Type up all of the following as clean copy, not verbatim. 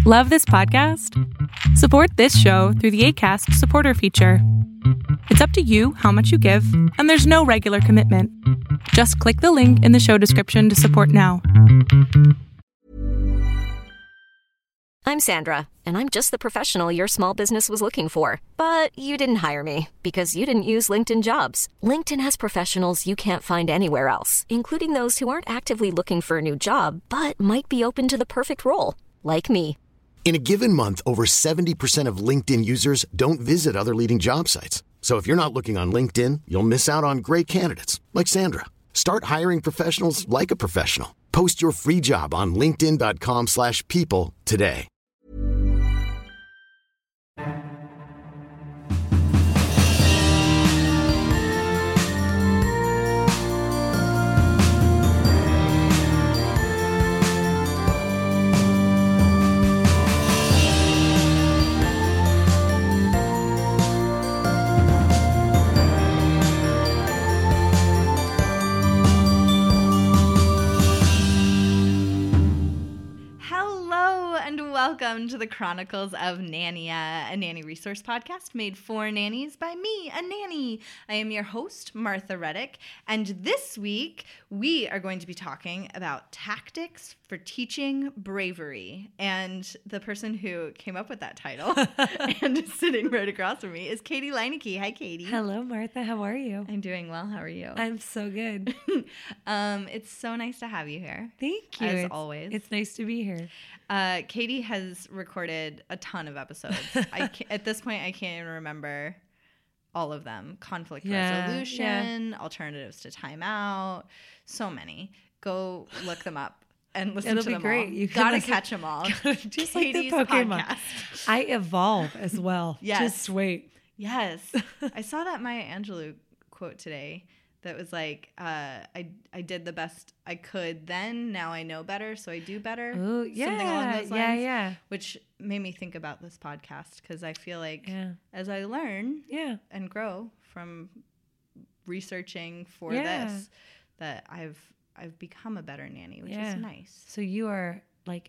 Love this podcast? Support this show through the Acast supporter feature. It's up to you how much you give, and there's no regular commitment. Just click the link in the show description to support now. I'm Sandra, and I'm just the professional your small business was looking for. But you didn't hire me because you didn't use LinkedIn Jobs. LinkedIn has professionals you can't find anywhere else, including those who aren't actively looking for a new job, but might be open to the perfect role, like me. In a given month, over 70% of LinkedIn users don't visit other leading job sites. So if you're not looking on LinkedIn, you'll miss out on great candidates like Sandra. Start hiring professionals like a professional. Post your free job on linkedin.com/people today. Welcome to the Chronicles of Nania, a nanny resource podcast made for nannies by me, a nanny. I am your host, Martha Reddick, and this week we are going to be talking about tactics for teaching bravery. And the person who came up with that title and is sitting right across from me is Katie Leineke. Hi, Katie. Hello, Martha. How are you? I'm doing well. How are you? I'm so good. It's so nice to have you here. Thank you. As always. It's nice to be here. Katie has recorded a ton of episodes. At this point, I can't even remember all of them. Conflict resolution, alternatives to timeout, so many. Go look them up and listen to them all. It'll be great. You gotta catch them all. Just like the Pokemon. Podcast. I evolve as well. Yes. Just wait. Yes. I saw that Maya Angelou quote today. That was like, I did the best I could then. Now I know better, so I do better. Oh, yeah. Something along those lines. Yeah. Which made me think about this podcast because I feel like as I learn and grow from researching for this, that I've become a better nanny, which is nice. So you are like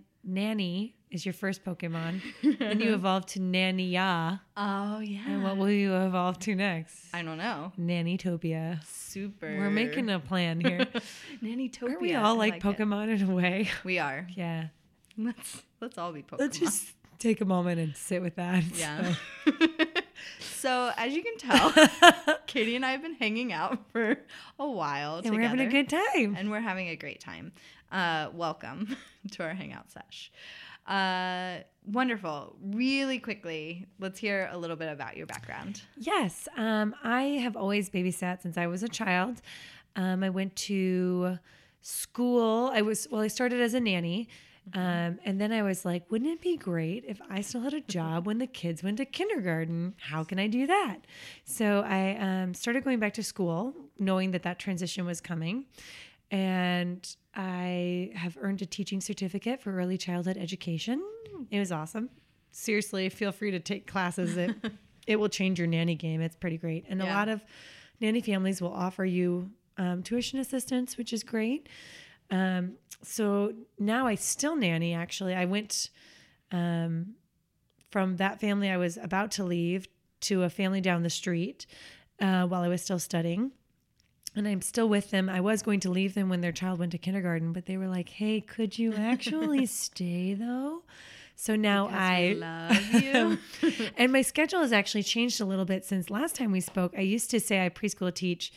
Nanny is your first Pokemon. Then you evolve to Nania. Oh, yeah. And what will you evolve to next? I don't know. Nannytopia. Super. We're making a plan here. Nannytopia. Aren't we all like Pokemon in a way? We are. Yeah. Let's all be Pokemon. Let's just take a moment and sit with that. Yeah. So as you can tell, Katie and I have been hanging out for a while and together. we're having a good time. And we're having a great time. Welcome to our hangout sesh. Wonderful. Really quickly, let's hear a little bit about your background. Yes. I have always babysat since I was a child. I went to school. I started as a nanny. And then I was like, wouldn't it be great if I still had a job when the kids went to kindergarten? How can I do that? So I started going back to school, knowing that transition was coming. And I have earned a teaching certificate for early childhood education. It was awesome. Seriously, feel free to take classes. It will change your nanny game. It's pretty great. And a lot of nanny families will offer you tuition assistance, which is great. So now I still nanny, actually. I went from that family I was about to leave to a family down the street while I was still studying. And I'm still with them. I was going to leave them when their child went to kindergarten, but they were like, hey, could you actually stay, though? So now I love you. And my schedule has actually changed a little bit since last time we spoke. I used to say I preschool teach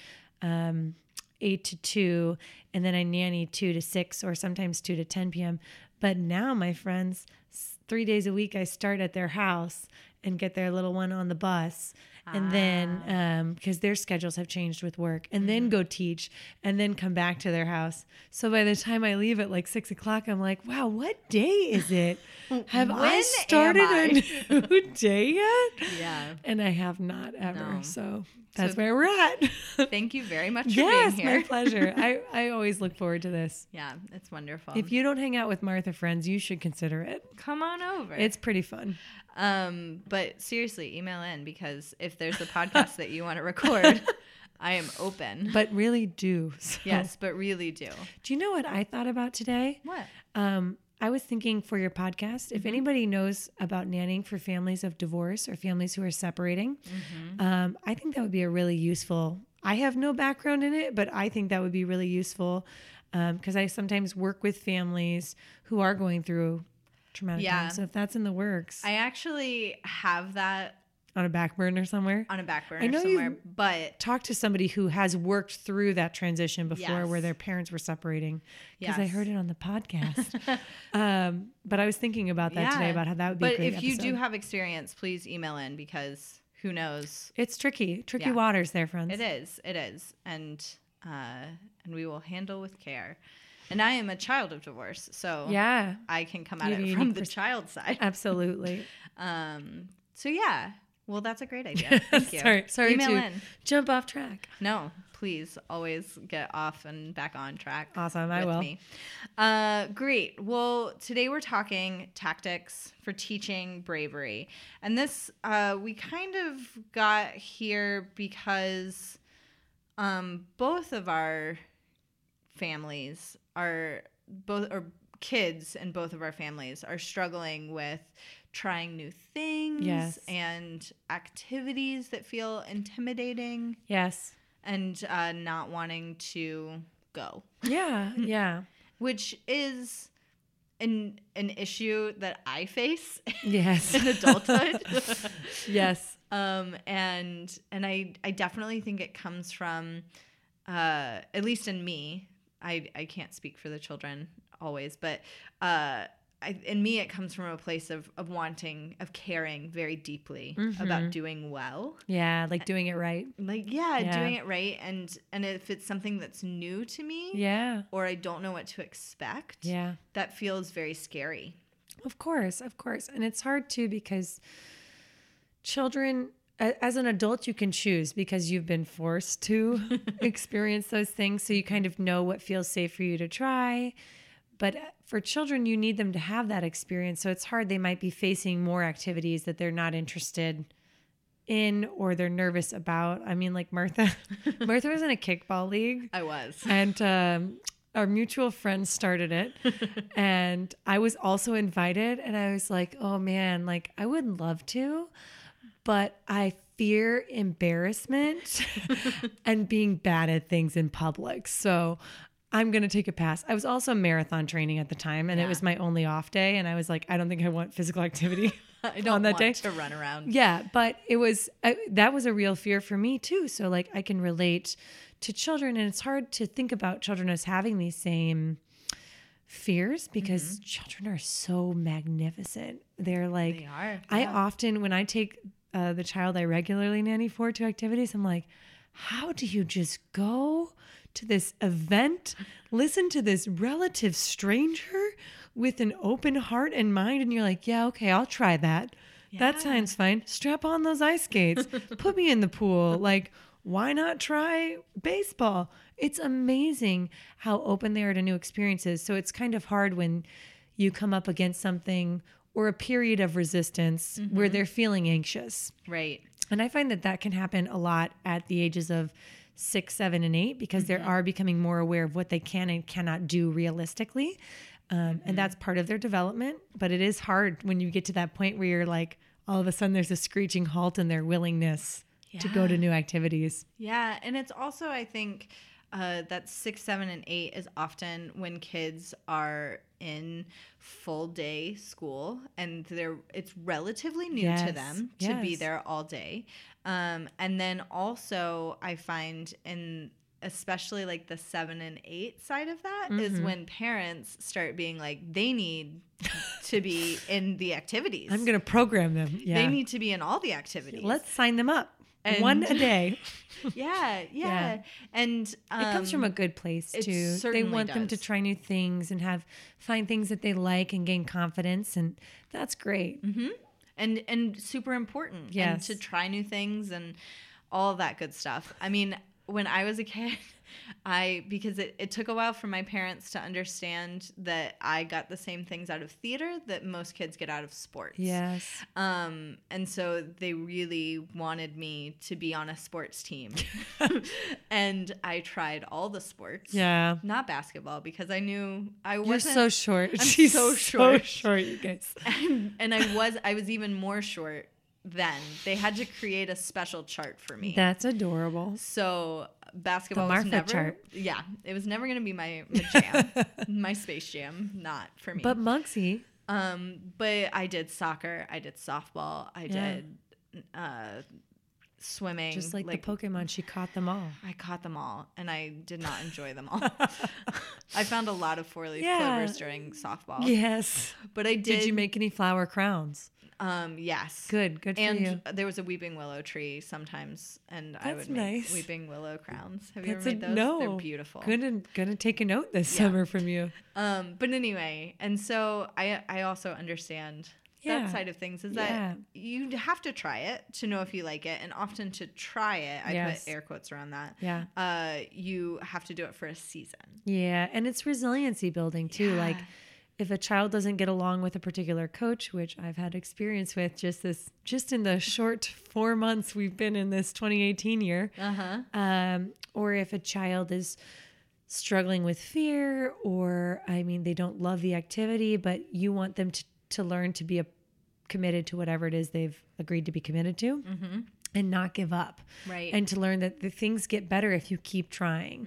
8 to 2, and then I nanny 2 to 6 or sometimes 2 to 10 p.m. But now, my friends, 3 days a week I start at their house and get their little one on the bus. And then, because their schedules have changed with work, and then go teach, and then come back to their house. So by the time I leave at like 6 o'clock, I'm like, wow, what day is it? Have I started a new day yet? Yeah. And I have not ever. No. So that's where we're at. Thank you very much for being here. Yes, my pleasure. I always look forward to this. Yeah, it's wonderful. If you don't hang out with Martha friends, you should consider it. Come on over. It's pretty fun. But seriously, email in, because if there's a podcast that you want to record, I am open. But really do. So. Yes, but really do. Do you know what I thought about today? What? I was thinking for your podcast, if anybody knows about nannying for families of divorce or families who are separating, I think that would be a really useful. I have no background in it, but I think that would be really useful because I sometimes work with families who are going through traumatic times. So if that's in the works, I actually have that on a back burner somewhere. on a back burner I know somewhere, but talk to somebody who has worked through that transition before Yes. where their parents were separating because I Yes. heard it on the podcast. But I was thinking about that today about how that would be a But great if you do episode. have experience, please email in because who knows? It's tricky Yeah. waters there, friends. It is. And we will handle with care. And I am a child of divorce, so Yeah, I can come You at have a it unique from the child side. absolutely. So yeah. Well, that's a great idea. Thank you. Sorry Email to in. jump off track. No, please always get off and back on track. Awesome, I with will. Me. Great. Well, today we're talking tactics for teaching bravery. And this, we kind of got here because both of our families or kids in both of our families are struggling with trying new things Yes. and activities that feel intimidating Yes. and not wanting to go, Yeah. which is an issue that I face Yes. in adulthood. Yes. And I definitely think it comes from, at least in me, I can't speak for the children always, but in me, it comes from a place of caring very deeply about doing well. Yeah, like doing it right. Like, doing it right. And if it's something that's new to me Yeah. or I don't know what to expect, Yeah. that feels very scary. Of course. And it's hard too because children, as an adult, you can choose because you've been forced to experience those things. So you kind of know what feels safe for you to try. But for children, you need them to have that experience. So it's hard. They might be facing more activities that they're not interested in or they're nervous about. I mean, like Martha was in a kickball league. I was. And our mutual friend started it. And I was also invited. And I was like, oh man, like I would love to, but I fear embarrassment and being bad at things in public. So I'm going to take a pass. I was also marathon training at the time and it was my only off day. And I was like, I don't think I want physical activity I don't on that want day to run around. Yeah. But it was, that was a real fear for me too. So like I can relate to children and it's hard to think about children as having these same fears because children are so magnificent. They're like, They are. I often, when I take the child I regularly nanny for to activities, I'm like, how do you just go to this event, listen to this relative stranger with an open heart and mind? And you're like, yeah, okay, I'll try that. That sounds fine. Strap on those ice skates, put me in the pool. Like, why not try baseball? It's amazing how open they are to new experiences. So it's kind of hard when you come up against something or a period of resistance where they're feeling anxious. Right. And I find that can happen a lot at the ages of 6, 7, and 8 because they are becoming more aware of what they can and cannot do realistically. And that's part of their development. But it is hard when you get to that point where you're like, all of a sudden there's a screeching halt in their willingness to go to new activities. Yeah. And it's also, I think, that 6, 7, and 8 is often when kids are in full day school and it's relatively new to them to be there all day. And then also I find especially like the 7 and 8 side of that is when parents start being like, they need to be in the activities. I'm going to program them. Yeah. They need to be in all the activities. Let's sign them up. And- One a day. Yeah. And It comes from a good place it too. They certainly want them to does. try new things and find things that they like and gain confidence, and that's great. and super important. Yes. And to try new things and all of that good stuff. I mean, when I was a kid, because it took a while for my parents to understand that I got the same things out of theater that most kids get out of sports. Yes. And so they really wanted me to be on a sports team. And I tried all the sports. Yeah. Not basketball, because I knew I You're wasn't. so short. I'm She's so short. So short, you guys. And I was even more short then. They had to create a special chart for me. That's adorable. So basketball The was Martha never chart. Yeah, it was never going to be my jam. My Space Jam, not for me. But Monksy. But I did soccer, I did softball, I did swimming. Just like the Pokemon, she caught them all. I caught them all, and I did not enjoy them all. I found a lot of four-leaf Yeah. clovers during softball. Yes. But I did. Did you make any flower crowns? Yes. Good for and you. there was a weeping willow tree sometimes, and I That's would make nice. weeping willow crowns. Have you That's ever made those? no. They're beautiful. Gonna take a note this Yeah. summer from you. But anyway, and so I also understand Yeah. that side of things, is that Yeah. you have to try it to know if you like it, and often to try it, I Yes. put air quotes around that. Yeah. You have to do it for a season. Yeah, and it's resiliency building too. Yeah. Like if a child doesn't get along with a particular coach, which I've had experience with just in the short 4 months we've been in this 2018 year, or if a child is struggling with fear, or they don't love the activity, but you want them to learn to be committed to whatever it is they've agreed to be committed to, and not give up, Right. and to learn that the things get better if you keep trying.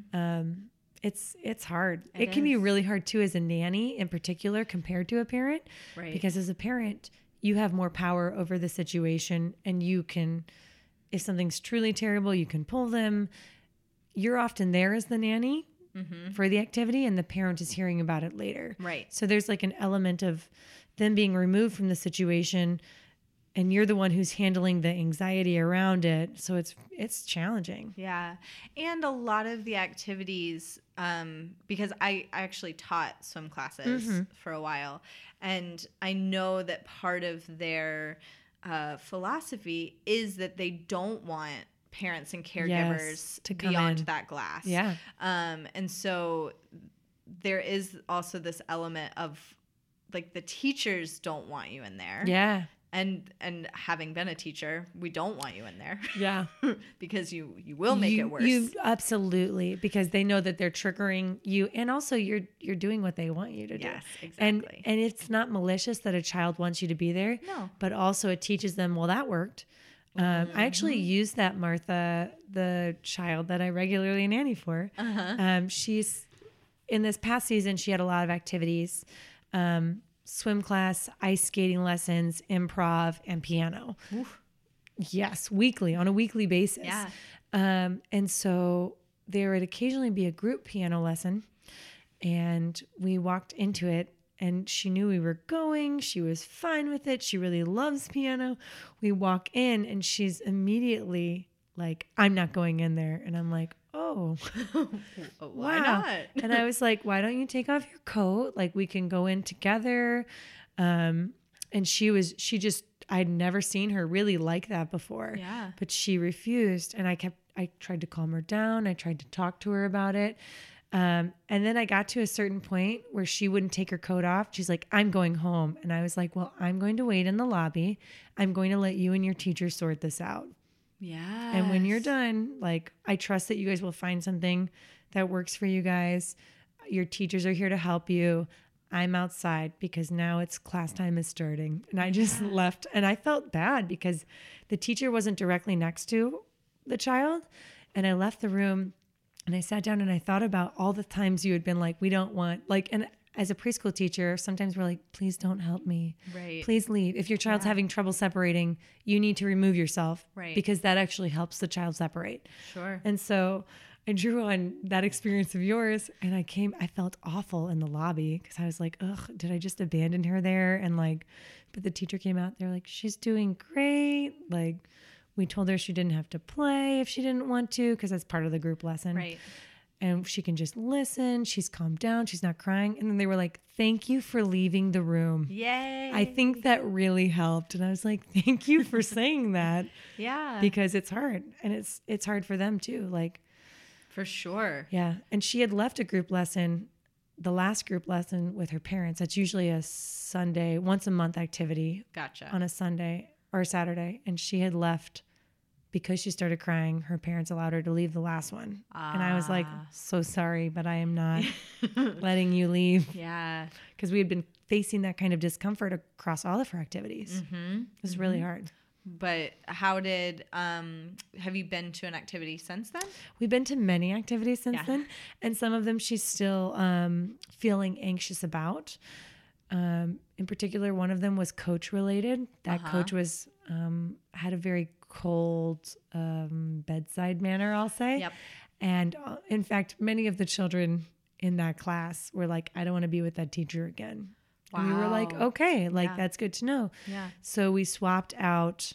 It's hard. It can be really hard too as a nanny in particular compared to a parent, Right. because as a parent, you have more power over the situation, and you can, if something's truly terrible, you can pull them. You're often there as the nanny for the activity, and the parent is hearing about it later. Right. So there's like an element of them being removed from the situation, and you're the one who's handling the anxiety around it. So it's challenging. Yeah. And a lot of the activities, because I actually taught swim classes for a while, and I know that part of their philosophy is that they don't want parents and caregivers to come beyond in. that glass. Yeah. And so there is also this element of, like, the teachers don't want you in there. Yeah. And having been a teacher, we don't want you in there. Yeah. Because you will make it worse. You absolutely, because they know that they're triggering you, and also you're doing what they want you to do. Yes, exactly. And it's not malicious that a child wants you to be there. No. But also it teaches them, well, that worked. I actually used that, Martha, the child that I regularly nanny for. She's in this past season, she had a lot of activities. Swim class, ice skating lessons, improv, and piano. Oof. Yes, on a weekly basis. Yeah. And so there would occasionally be a group piano lesson, and we walked into it, and she knew we were going. She was fine with it. She really loves piano. We walk in, and she's immediately like, I'm not going in there. And I'm like, oh, Why wow. not? And I was like, why don't you take off your coat? Like, we can go in together. And I'd never seen her really like that before. Yeah. But she refused. And I tried to calm her down. I tried to talk to her about it. And then I got to a certain point where she wouldn't take her coat off. She's like, I'm going home. And I was like, well, I'm going to wait in the lobby. I'm going to let you and your teacher sort this out. Yeah. And when you're done, like, I trust that you guys will find something that works for you guys. Your teachers are here to help you. I'm outside because now it's class time is starting. And I just left, and I felt bad because the teacher wasn't directly next to the child. And I left the room, and I sat down, and I thought about all the times you had been like, we don't want, like, and as a preschool teacher, sometimes we're like, please don't help me. Right. Please leave. If your child's having trouble separating, you need to remove yourself. Right. Because that actually helps the child separate. Sure. And so I drew on that experience of yours, and I felt awful in the lobby because I was like, ugh, did I just abandon her there? And like, but the teacher came out, they're like, she's doing great. Like, we told her she didn't have to play if she didn't want to, because that's part of the group lesson. Right. and she can just listen. She's calmed down. She's not crying. And then they were like, thank you for leaving the room. Yay. I think that really helped. And I was like, thank you for saying that. Yeah. Because it's hard. And it's hard for them too. Like, for sure. yeah. And she had left a group lesson, the last group lesson with her parents. That's usually a Sunday, once a month activity. Gotcha. On a Sunday or a Saturday. And she had left because she started crying. Her parents allowed her to leave the last one. And I was like, so sorry, but I am not letting you leave. Yeah. Because we had been facing that kind of discomfort across all of her activities. Mm-hmm. It was really hard. But how did, have you been to an activity since then? We've been to many activities since then. And some of them she's still feeling anxious about. In particular, one of them was coach related. That coach was, had a very cold bedside manner, I'll say. Yep. And in fact, many of the children in that class were like, I don't want to be with that teacher again. Wow. And we were like, okay, like that's good to know. Yeah. So we swapped out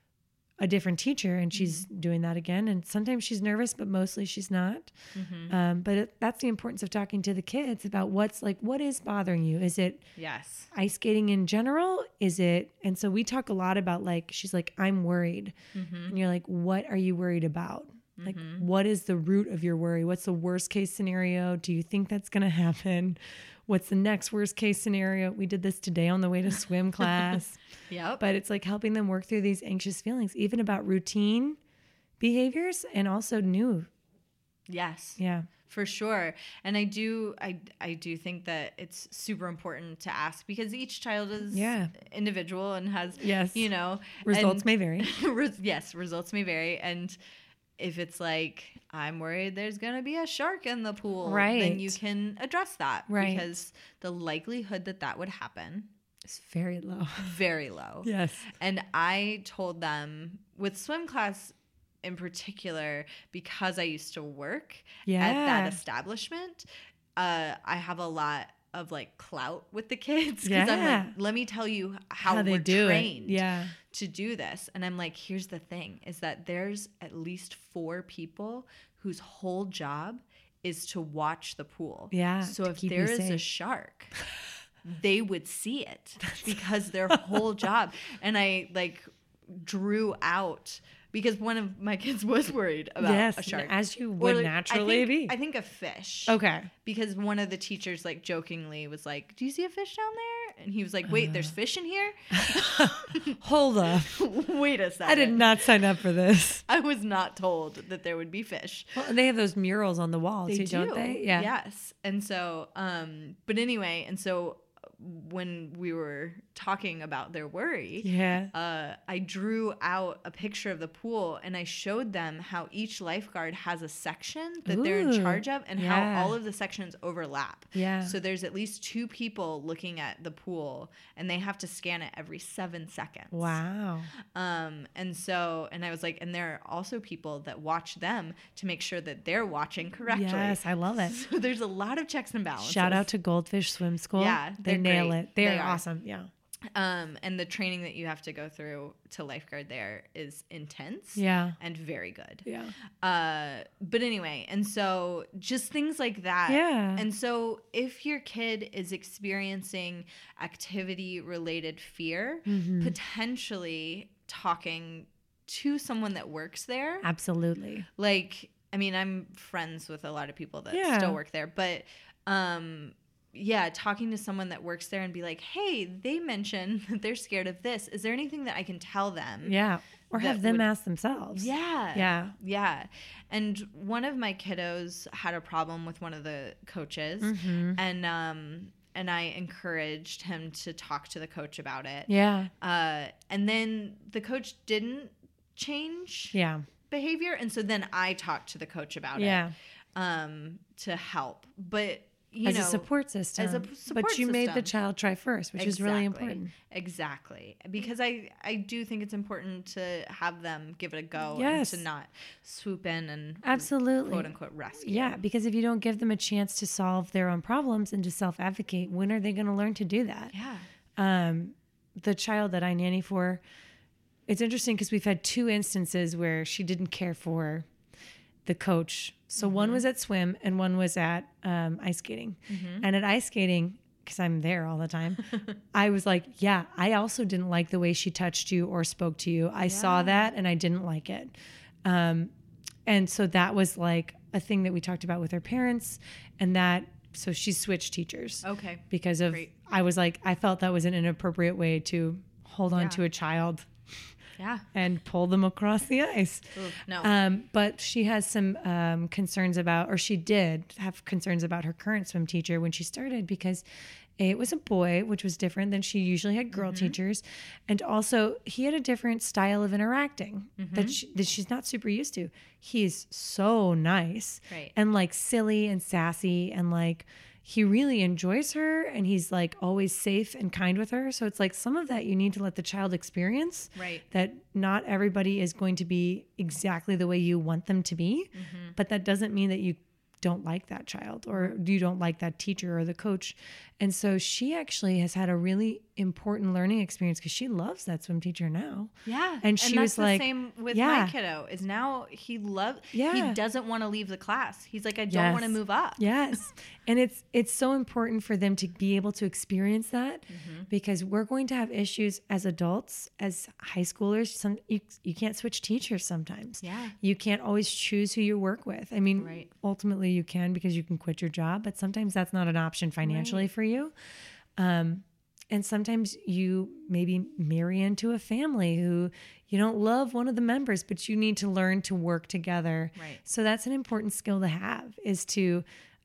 a different teacher and she's doing that again. And sometimes she's nervous, but mostly she's not. But that's the importance of talking to the kids about what is bothering you? Is it ice skating in general? Is it, and so we talk a lot about she's like, I'm worried. And you're like, what are you worried about? Like, what is the root of your worry? What's the worst case scenario? Do you think that's going to happen? What's the next worst case scenario? We did this today on the way to swim class. Yep. But it's like helping them work through these anxious feelings, even about routine behaviors and also new. Yes. Yeah. For sure. And I do think that it's super important to ask because each child is individual and has, results may vary. Yes, results may vary. And if it's like, I'm worried there's going to be a shark in the pool, then you can address that. Right. Because the likelihood that would happen is very low. Very low. Yes. And I told them with swim class in particular, because I used to work at that establishment, I have a lot of clout with the kids because I'm like, let me tell you how we're trained to do this. And I'm like, here's the thing is that there's at least 4 people whose whole job is to watch the pool. Yeah. So if there is a shark, they would see it because their whole job. And I drew out because one of my kids was worried about a shark. As you would naturally be. I think a fish. Okay. Because one of the teachers jokingly was like, do you see a fish down there? And he was like, wait, there's fish in here? Hold up. Wait a second. I did not sign up for this. I was not told that there would be fish. Well, and they have those murals on the wall too, don't they? Yeah. Yes. And so, but anyway, and so when we were talking about their worry, I drew out a picture of the pool and I showed them how each lifeguard has a section that they're in charge of and how all of the sections overlap. Yeah. So there's at least 2 people looking at the pool and they have to scan it every 7 seconds. Wow. And I was like, and there are also people that watch them to make sure that they're watching correctly. Yes, I love it. So there's a lot of checks and balances. Shout out to Goldfish Swim School. Yeah. They nail it. They're awesome. Yeah. And the training that you have to go through to lifeguard there is intense. Yeah. And very good. Yeah. But anyway, and so just things like that. Yeah. And so if your kid is experiencing activity related fear, potentially talking to someone that works there. Absolutely. I'm friends with a lot of people that still work there, but talking to someone that works there and be like, hey, they mentioned that they're scared of this. Is there anything that I can tell them? Yeah. Or have them ask themselves. Yeah. Yeah. Yeah. And one of my kiddos had a problem with one of the coaches and I encouraged him to talk to the coach about it. Yeah. And then the coach didn't change behavior. And so then I talked to the coach about it to help. But a support system. But you made the child try first, which is really important. Exactly. Because I do think it's important to have them give it a go and to not swoop in and quote unquote rescue. Yeah, because if you don't give them a chance to solve their own problems and to self-advocate, when are they going to learn to do that? Yeah. The child that I nanny for, it's interesting because we've had 2 instances where she didn't care for the coach. So one was at swim and one was at ice skating. And at ice skating, because I'm there all the time, I was like, yeah, I also didn't like the way she touched you or spoke to you. I saw that and I didn't like it. And so that was like a thing that we talked about with her parents, and that, so she switched teachers. Okay. Because of, Great. I was like, I felt that was an inappropriate way to hold on to a child and pull them across the ice. Ooh, no. But she has some concerns about, or she did have concerns about her current swim teacher when she started, because it was a boy, which was different than she usually had girl teachers. And also he had a different style of interacting that she's not super used to. He's so nice and like silly and sassy, and like he really enjoys her, and he's like always safe and kind with her. So it's like some of that you need to let the child experience, that not everybody is going to be exactly the way you want them to be, but that doesn't mean that you don't like that child or you don't like that teacher or the coach. And so she actually has had a really important learning experience because she loves that swim teacher now. Yeah. And she was like, the same with my kiddo, is now he doesn't want to leave the class. He's like, I don't want to move up. Yes. And it's so important for them to be able to experience that, because we're going to have issues as adults, as high schoolers. You can't switch teachers sometimes. Yeah. You can't always choose who you work with. I mean, ultimately you can, because you can quit your job, but sometimes that's not an option financially for you. And sometimes you maybe marry into a family who you don't love one of the members, but you need to learn to work together. Right. So that's an important skill to have, is to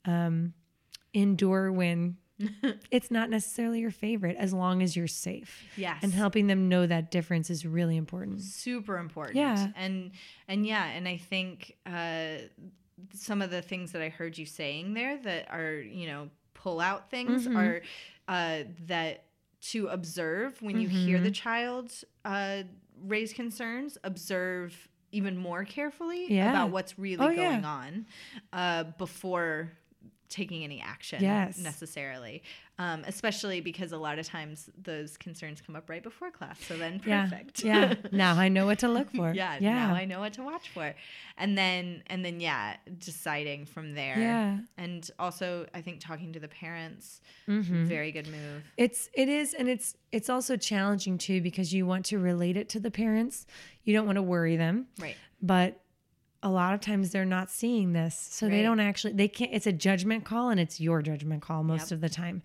endure when it's not necessarily your favorite, as long as you're safe. Yes. And helping them know that difference is really important. Super important. Yeah. And I think some of the things that I heard you saying there that are, pull out things are that to observe when you hear the child raise concerns, observe even more carefully about what's really going on before taking any action necessarily, especially because a lot of times those concerns come up right before class. So then perfect. Yeah. Now I know what to look for. Now I know what to watch for. And then deciding from there. Yeah. And also I think talking to the parents, very good move. It is. And it's also challenging too, because you want to relate it to the parents. You don't want to worry them. Right. But a lot of times they're not seeing this. So they can't, it's a judgment call, and it's your judgment call most of the time.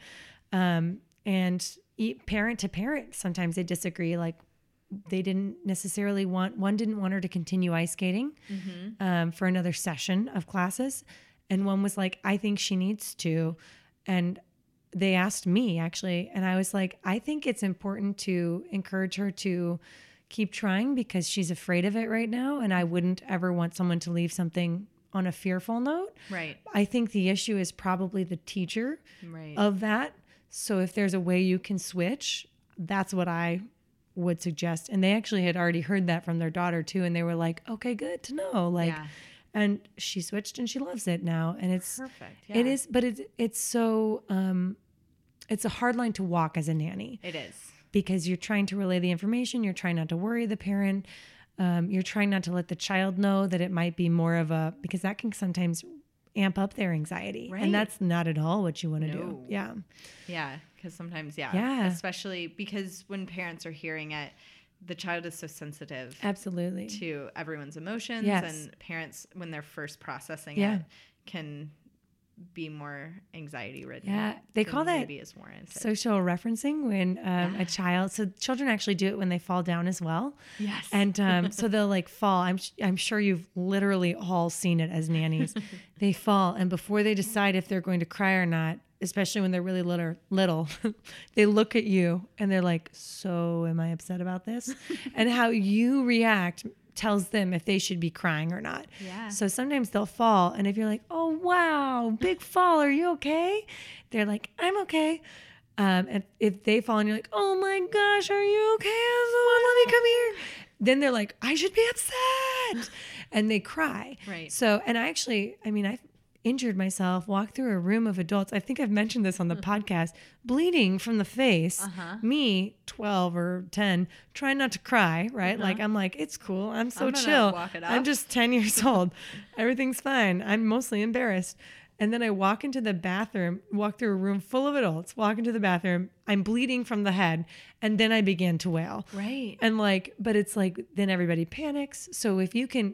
And parent to parent, sometimes they disagree. Like they didn't necessarily one didn't want her to continue ice skating for another session of classes. And one was like, I think she needs to. And they asked me actually, and I was like, I think it's important to encourage her to keep trying, because she's afraid of it right now. And I wouldn't ever want someone to leave something on a fearful note. Right. I think the issue is probably the teacher of that. So if there's a way you can switch, that's what I would suggest. And they actually had already heard that from their daughter too. And they were like, okay, good to know. Like, and she switched and she loves it now. And it's perfect. Yeah. It is, but it's so, it's a hard line to walk as a nanny. It is. Because you're trying to relay the information, you're trying not to worry the parent, you're trying not to let the child know that it might be more of a, because that can sometimes amp up their anxiety. Right. And that's not at all what you want to do. Yeah. Yeah. Because sometimes, especially because when parents are hearing it, the child is so sensitive. Absolutely. To everyone's emotions. Yes. And parents, when they're first processing it, can be more anxiety ridden. Yeah, they call that maybe is warranted. Social referencing, when a child. So children actually do it when they fall down as well. Yes, and so they'll like fall. I'm sure you've literally all seen it as nannies. They fall, and before they decide if they're going to cry or not, especially when they're really little, they look at you and they're like, "So, am I upset about this?" And how you react tells them if they should be crying or not. Yeah. So sometimes they'll fall, and if you're like, "Oh wow, big fall, are you okay?" They're like, "I'm okay." And if they fall and you're like, "Oh my gosh, are you okay? Let me come here." Then they're like, "I should be upset," and they cry. Right. So, and I injured myself, walked through a room of adults. I think I've mentioned this on the podcast, bleeding from the face. Me, 12 or 10, trying not to cry, right? Like, I'm like, it's cool. I'm so chill. walk it off. I'm just 10 years old. Everything's fine. I'm mostly embarrassed. And then I walk into the bathroom, walk through a room full of adults, walk into the bathroom. I'm bleeding from the head. And then I began to wail. Right. And like, but it's like, then everybody panics. So if you can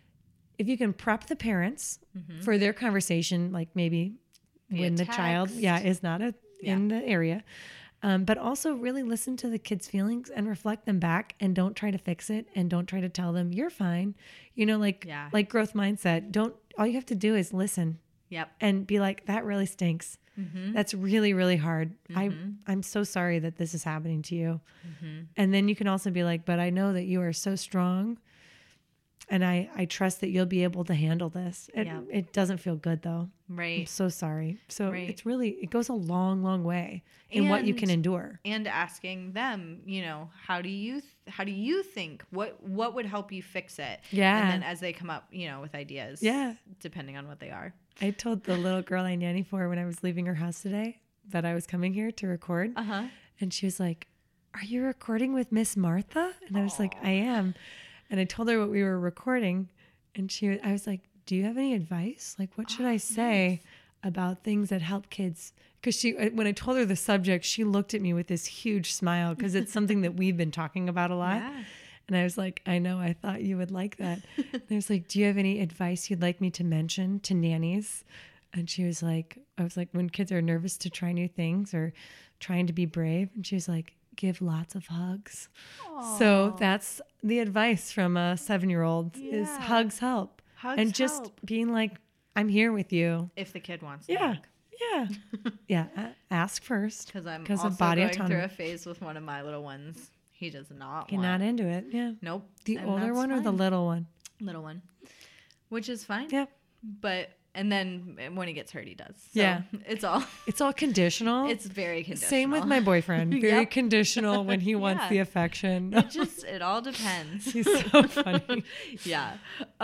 prep the parents for their conversation, like maybe Via when the text. child, is not in the area, but also really listen to the kids' feelings and reflect them back, and don't try to fix it, and don't try to tell them you're fine. Like growth mindset. All you have to do is listen. Yep. And be like, that really stinks. That's really, really hard. I'm so sorry that this is happening to you. And then you can also be like, but I know that you are so strong, and I trust that you'll be able to handle this. It doesn't feel good though. Right. I'm so sorry. So Right. it goes a long, long way in what you can endure. And asking them, how do you think, what would help you fix it? Yeah. And then as they come up, with ideas. Yeah. Depending on what they are. I told the little girl I nanny for when I was leaving her house today that I was coming here to record. And she was like, "Are you recording with Miss Martha?" And I was like, "I am." And I told her what we were recording, and I was like, "Do you have any advice? Like, what should I say about things that help kids?" Because when I told her the subject, she looked at me with this huge smile, because it's something that we've been talking about a lot. Yeah. And I was like, "I know, I thought you would like that." And I was like, "Do you have any advice you'd like me to mention to nannies?" And she was like, I was like, when kids are nervous to try new things or trying to be brave. And she was like, "Give lots of hugs." Aww. So that's the advice from a 7-year-old is hugs help. Hugs and just help. being like, "I'm here with you." If the kid wants to. Yeah. Yeah. Yeah. Ask first. Because I'm of also body going autonomy. through a phase with one of my little ones. He does not You're want. not into it. Yeah. Nope. The And older that's one or the fine. little one? Little one. Which is fine. Yeah. And then when he gets hurt, he does. So Yeah. It's all. It's all conditional. It's very conditional. Same with my boyfriend. Very Yep. conditional when he wants Yeah. the affection. It all depends. He's so funny. Yeah.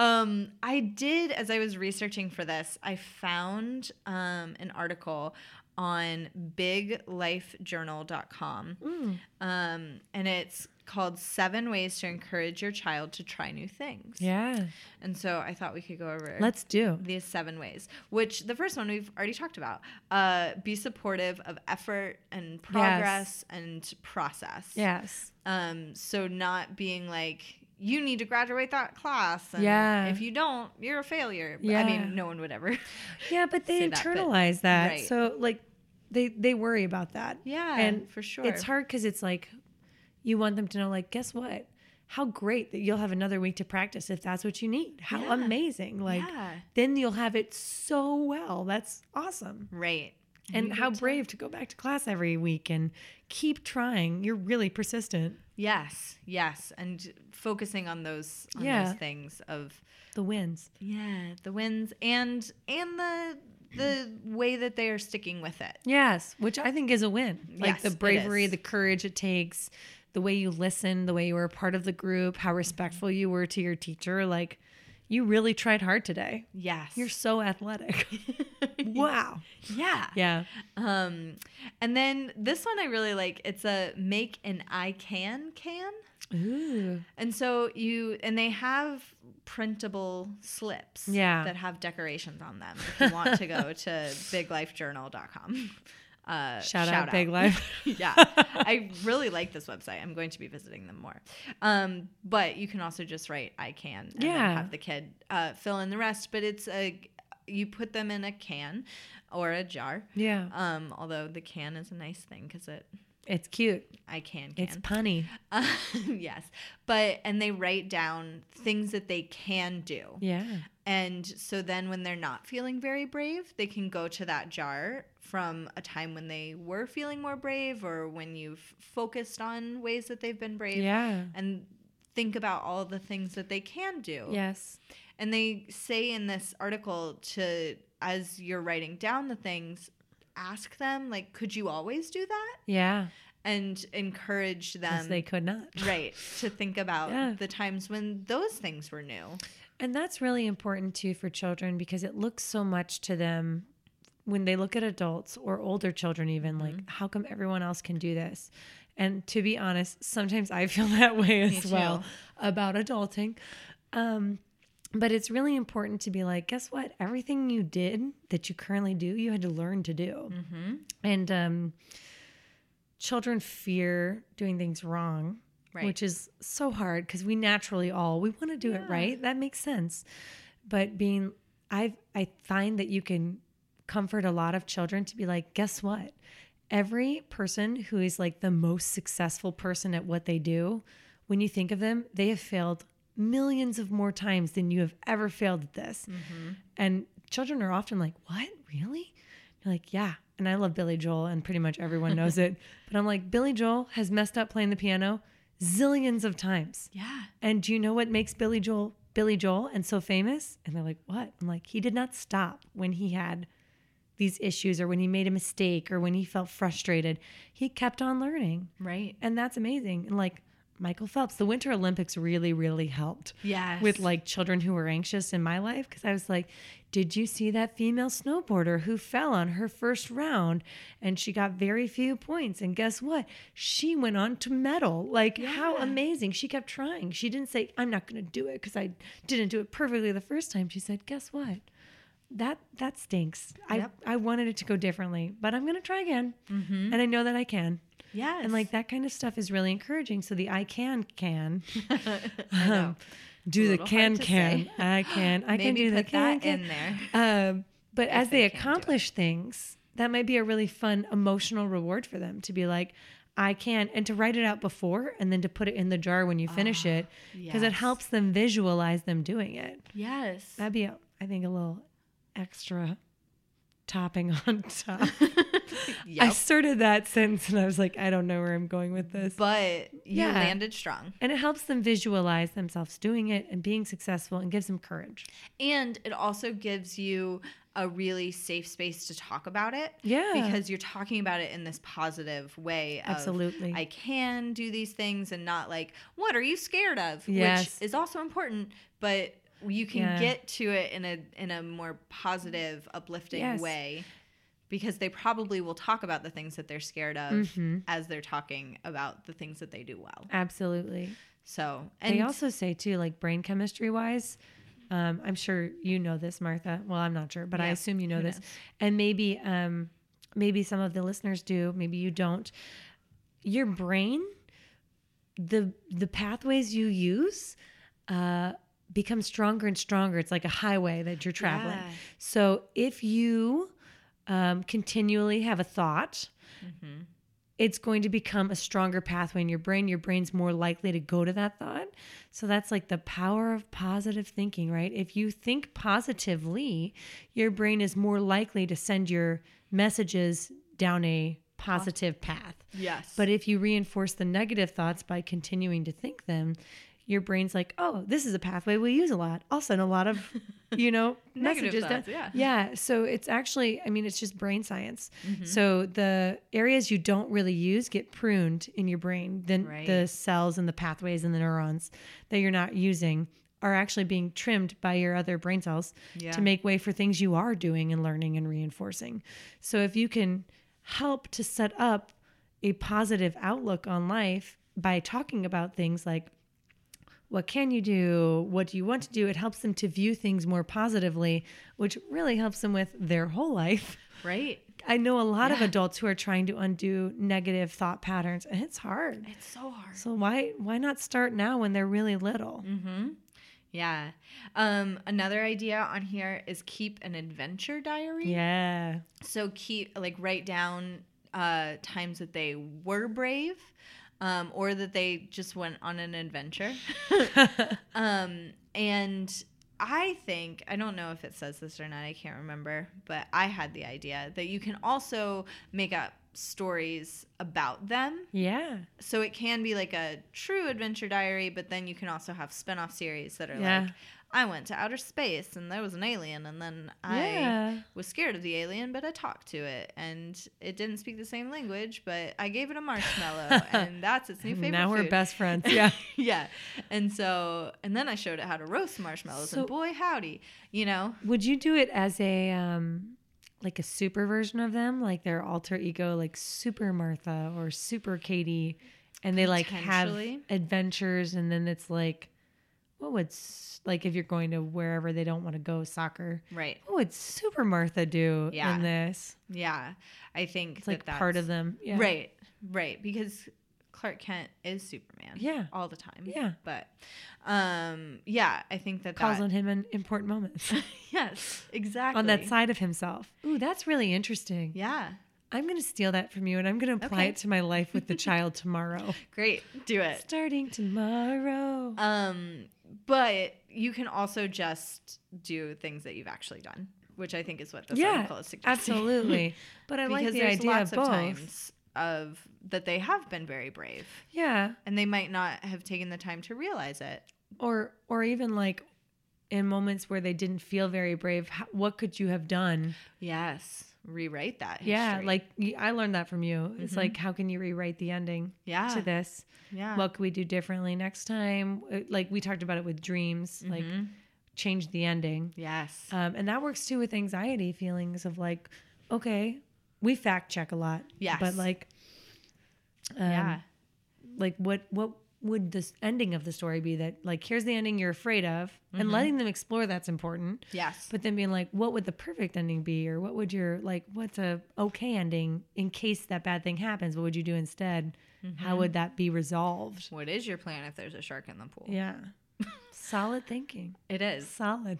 I did, as I was researching for this, I found an article on biglifejournal.com. And it's called 7 Ways to Encourage Your Child to Try New Things. Yeah. And so I thought we could go over Let's do. these 7 ways, which the first one we've already talked about. Be supportive of effort and progress and process. Yes. So not being like, you need to graduate that class. And if you don't, you're a failure. Yeah. I mean, no one would ever. Yeah, but they say that, but- internalize that. right. So like they worry about that. Yeah, and for sure. It's hard because it's like you want them to know, like, guess what? How great that you'll have another week to practice if that's what you need. How amazing. Like then you'll have it so well. That's awesome. Right. And how brave to go back to class every week and keep trying. You're really persistent. Yes. And focusing on those Yeah. things of The wins. the wins and the way that they are sticking with it. Yes, which I think is a win. Like Yes, the it bravery, is. the courage it takes, the way you listen, the way you were a part of the group, how respectful you were to your teacher. Like you really tried hard today. Yes. You're so athletic. Wow. Yeah. Yeah. And then this one I really like. It's a make an I can. Ooh. And so they have printable slips that have decorations on them if you want to go to biglifejournal.com. Shout out Big Life. Yeah. I really like this website. I'm going to be visiting them more. But you can also just write I can and then have the kid fill in the rest. But you put them in a can or a jar. Yeah. Although the can is a nice thing because It's cute. I can. It's punny. Yes. And they write down things that they can do. Yeah. And so then when they're not feeling very brave, they can go to that jar from a time when they were feeling more brave or when you've focused on ways that they've been brave. Yeah. And think about all the things that they can do. Yes. And they say in this article as you're writing down the things, ask them, like, could you always do that? Yeah. And encourage them. Because they could not. Right. To think about the times when those things were new. And that's really important too for children because it looks so much to them when they look at adults or older children even, like, how come everyone else can do this? And to be honest, sometimes I feel that way as well about adulting. But it's really important to be like, guess what? Everything you did that you currently do, you had to learn to do. And children fear doing things wrong, which is so hard because we naturally we want to do it right. That makes sense. But I find that you can comfort a lot of children to be like, guess what? Every person who is like the most successful person at what they do, when you think of them, they have failed millions of more times than you have ever failed at this. And children are often like, what? Really? You're like, yeah. And I love Billy Joel and pretty much everyone knows it. But I'm like, Billy Joel has messed up playing the piano zillions of times. Yeah. And do you know what makes Billy Joel and so famous? And they're like, what? I'm like, he did not stop when he had these issues or when he made a mistake or when he felt frustrated. He kept on learning. Right. And that's amazing. And like Michael Phelps, the Winter Olympics really, really helped with like children who were anxious in my life. Cause I was like, did you see that female snowboarder who fell on her first round and she got very few points? And guess what? She went on to medal. Like how amazing. She kept trying. She didn't say, I'm not going to do it because I didn't do it perfectly the first time. She said, guess what? That stinks. I wanted it to go differently, but I'm going to try again. And I know that I can. Yes. And like that kind of stuff is really encouraging. So the I can do the can. I can Maybe do the put can. that in there. But as they accomplish things, that might be a really fun emotional reward for them to be like, I can, and to write it out before and then to put it in the jar when you finish it because it helps them visualize them doing it. Yes. That'd be, I think, a little extra topping on top. I started that sentence and I was like, I don't know where I'm going with this. But you landed strong. And it helps them visualize themselves doing it and being successful and gives them courage. And it also gives you a really safe space to talk about it. Yeah. Because you're talking about it in this positive way. Absolutely. I can do these things and not like, what are you scared of? Yes. Which is also important, but you can get to it in a more positive, uplifting way. Because they probably will talk about the things that they're scared of as they're talking about the things that they do well. Absolutely. So, and they also say too, like brain chemistry wise, I'm sure you know this, Martha. Well, I'm not sure, but I assume you know this. And maybe some of the listeners do, maybe you don't. Your brain, the pathways you use, become stronger and stronger. It's like a highway that you're traveling. Yeah. So if you continually have a thought, it's going to become a stronger pathway in your brain. Your brain's more likely to go to that thought. So that's like the power of positive thinking, right? If you think positively, your brain is more likely to send your messages down a positive path. Yes. But if you reinforce the negative thoughts by continuing to think them, your brain's like, oh, this is a pathway we use a lot. I'll send a lot of, messages thoughts, down. Yeah. So it's actually, it's just brain science. So the areas you don't really use get pruned in your brain. Then the cells and the pathways and the neurons that you're not using are actually being trimmed by your other brain cells to make way for things you are doing and learning and reinforcing. So if you can help to set up a positive outlook on life by talking about things like, what can you do? What do you want to do? It helps them to view things more positively, which really helps them with their whole life. Right. I know a lot of adults who are trying to undo negative thought patterns, and it's hard. It's so hard. So why not start now when they're really little? Yeah. Another idea on here is keep an adventure diary. Yeah. So write down times that they were brave. Or that they just went on an adventure. And I think, I don't know if it says this or not, I can't remember, but I had the idea that you can also make up stories about them. Yeah. So it can be like a true adventure diary, but then you can also have spinoff series that are like, I went to outer space and there was an alien, and then Yeah. I was scared of the alien, but I talked to it, and it didn't speak the same language, but I gave it a marshmallow, and that's its new favorite Now we're food. best friends. Yeah. Yeah. And then I showed it how to roast marshmallows, So- and boy, howdy, you know? Would you do it as a like a super version of them, like their alter ego, like Super Martha or Super Katie, and they like have Potentially. adventures, and then it's like, what would like if you're going to wherever they don't want to go, soccer, Right. what would Super Martha do Yeah. in this? Yeah. I think It's like that's part of them. Yeah. Right. Because Clark Kent is Superman. Yeah. All the time. Yeah. But, yeah, I think that Calls on him in important moments yes, exactly. on that side of himself. Ooh, that's really interesting. Yeah. I'm going to steal that from you, and I'm going to apply Okay. it to my life with the child tomorrow. Great. Do it. Starting tomorrow. But you can also just do things that you've actually done, which I think is what this Yeah, article is suggesting. absolutely. But I like Because the there's idea lots of both. times of that they have been very brave, Yeah. and they might not have taken the time to realize it. Or even like in moments where they didn't feel very brave, what could you have done? Yes. Rewrite that. Yeah, history. like I learned that from you. It's like, how can you rewrite the ending Yeah. to this? Yeah. What could we do differently next time? Like we talked about it with dreams, like change the ending. Yes. And that works too with anxiety feelings of like, okay, we fact check a lot. Yes. But like, Yeah. like what would this ending of the story be that like, here's the ending you're afraid of, and letting them explore that's important. Yes. But then being like, what would the perfect ending be? Or what would your, like, what's a okay ending in case that bad thing happens? What would you do instead? How would that be resolved? What is your plan if there's a shark in the pool? Yeah. Solid thinking. It is. Solid.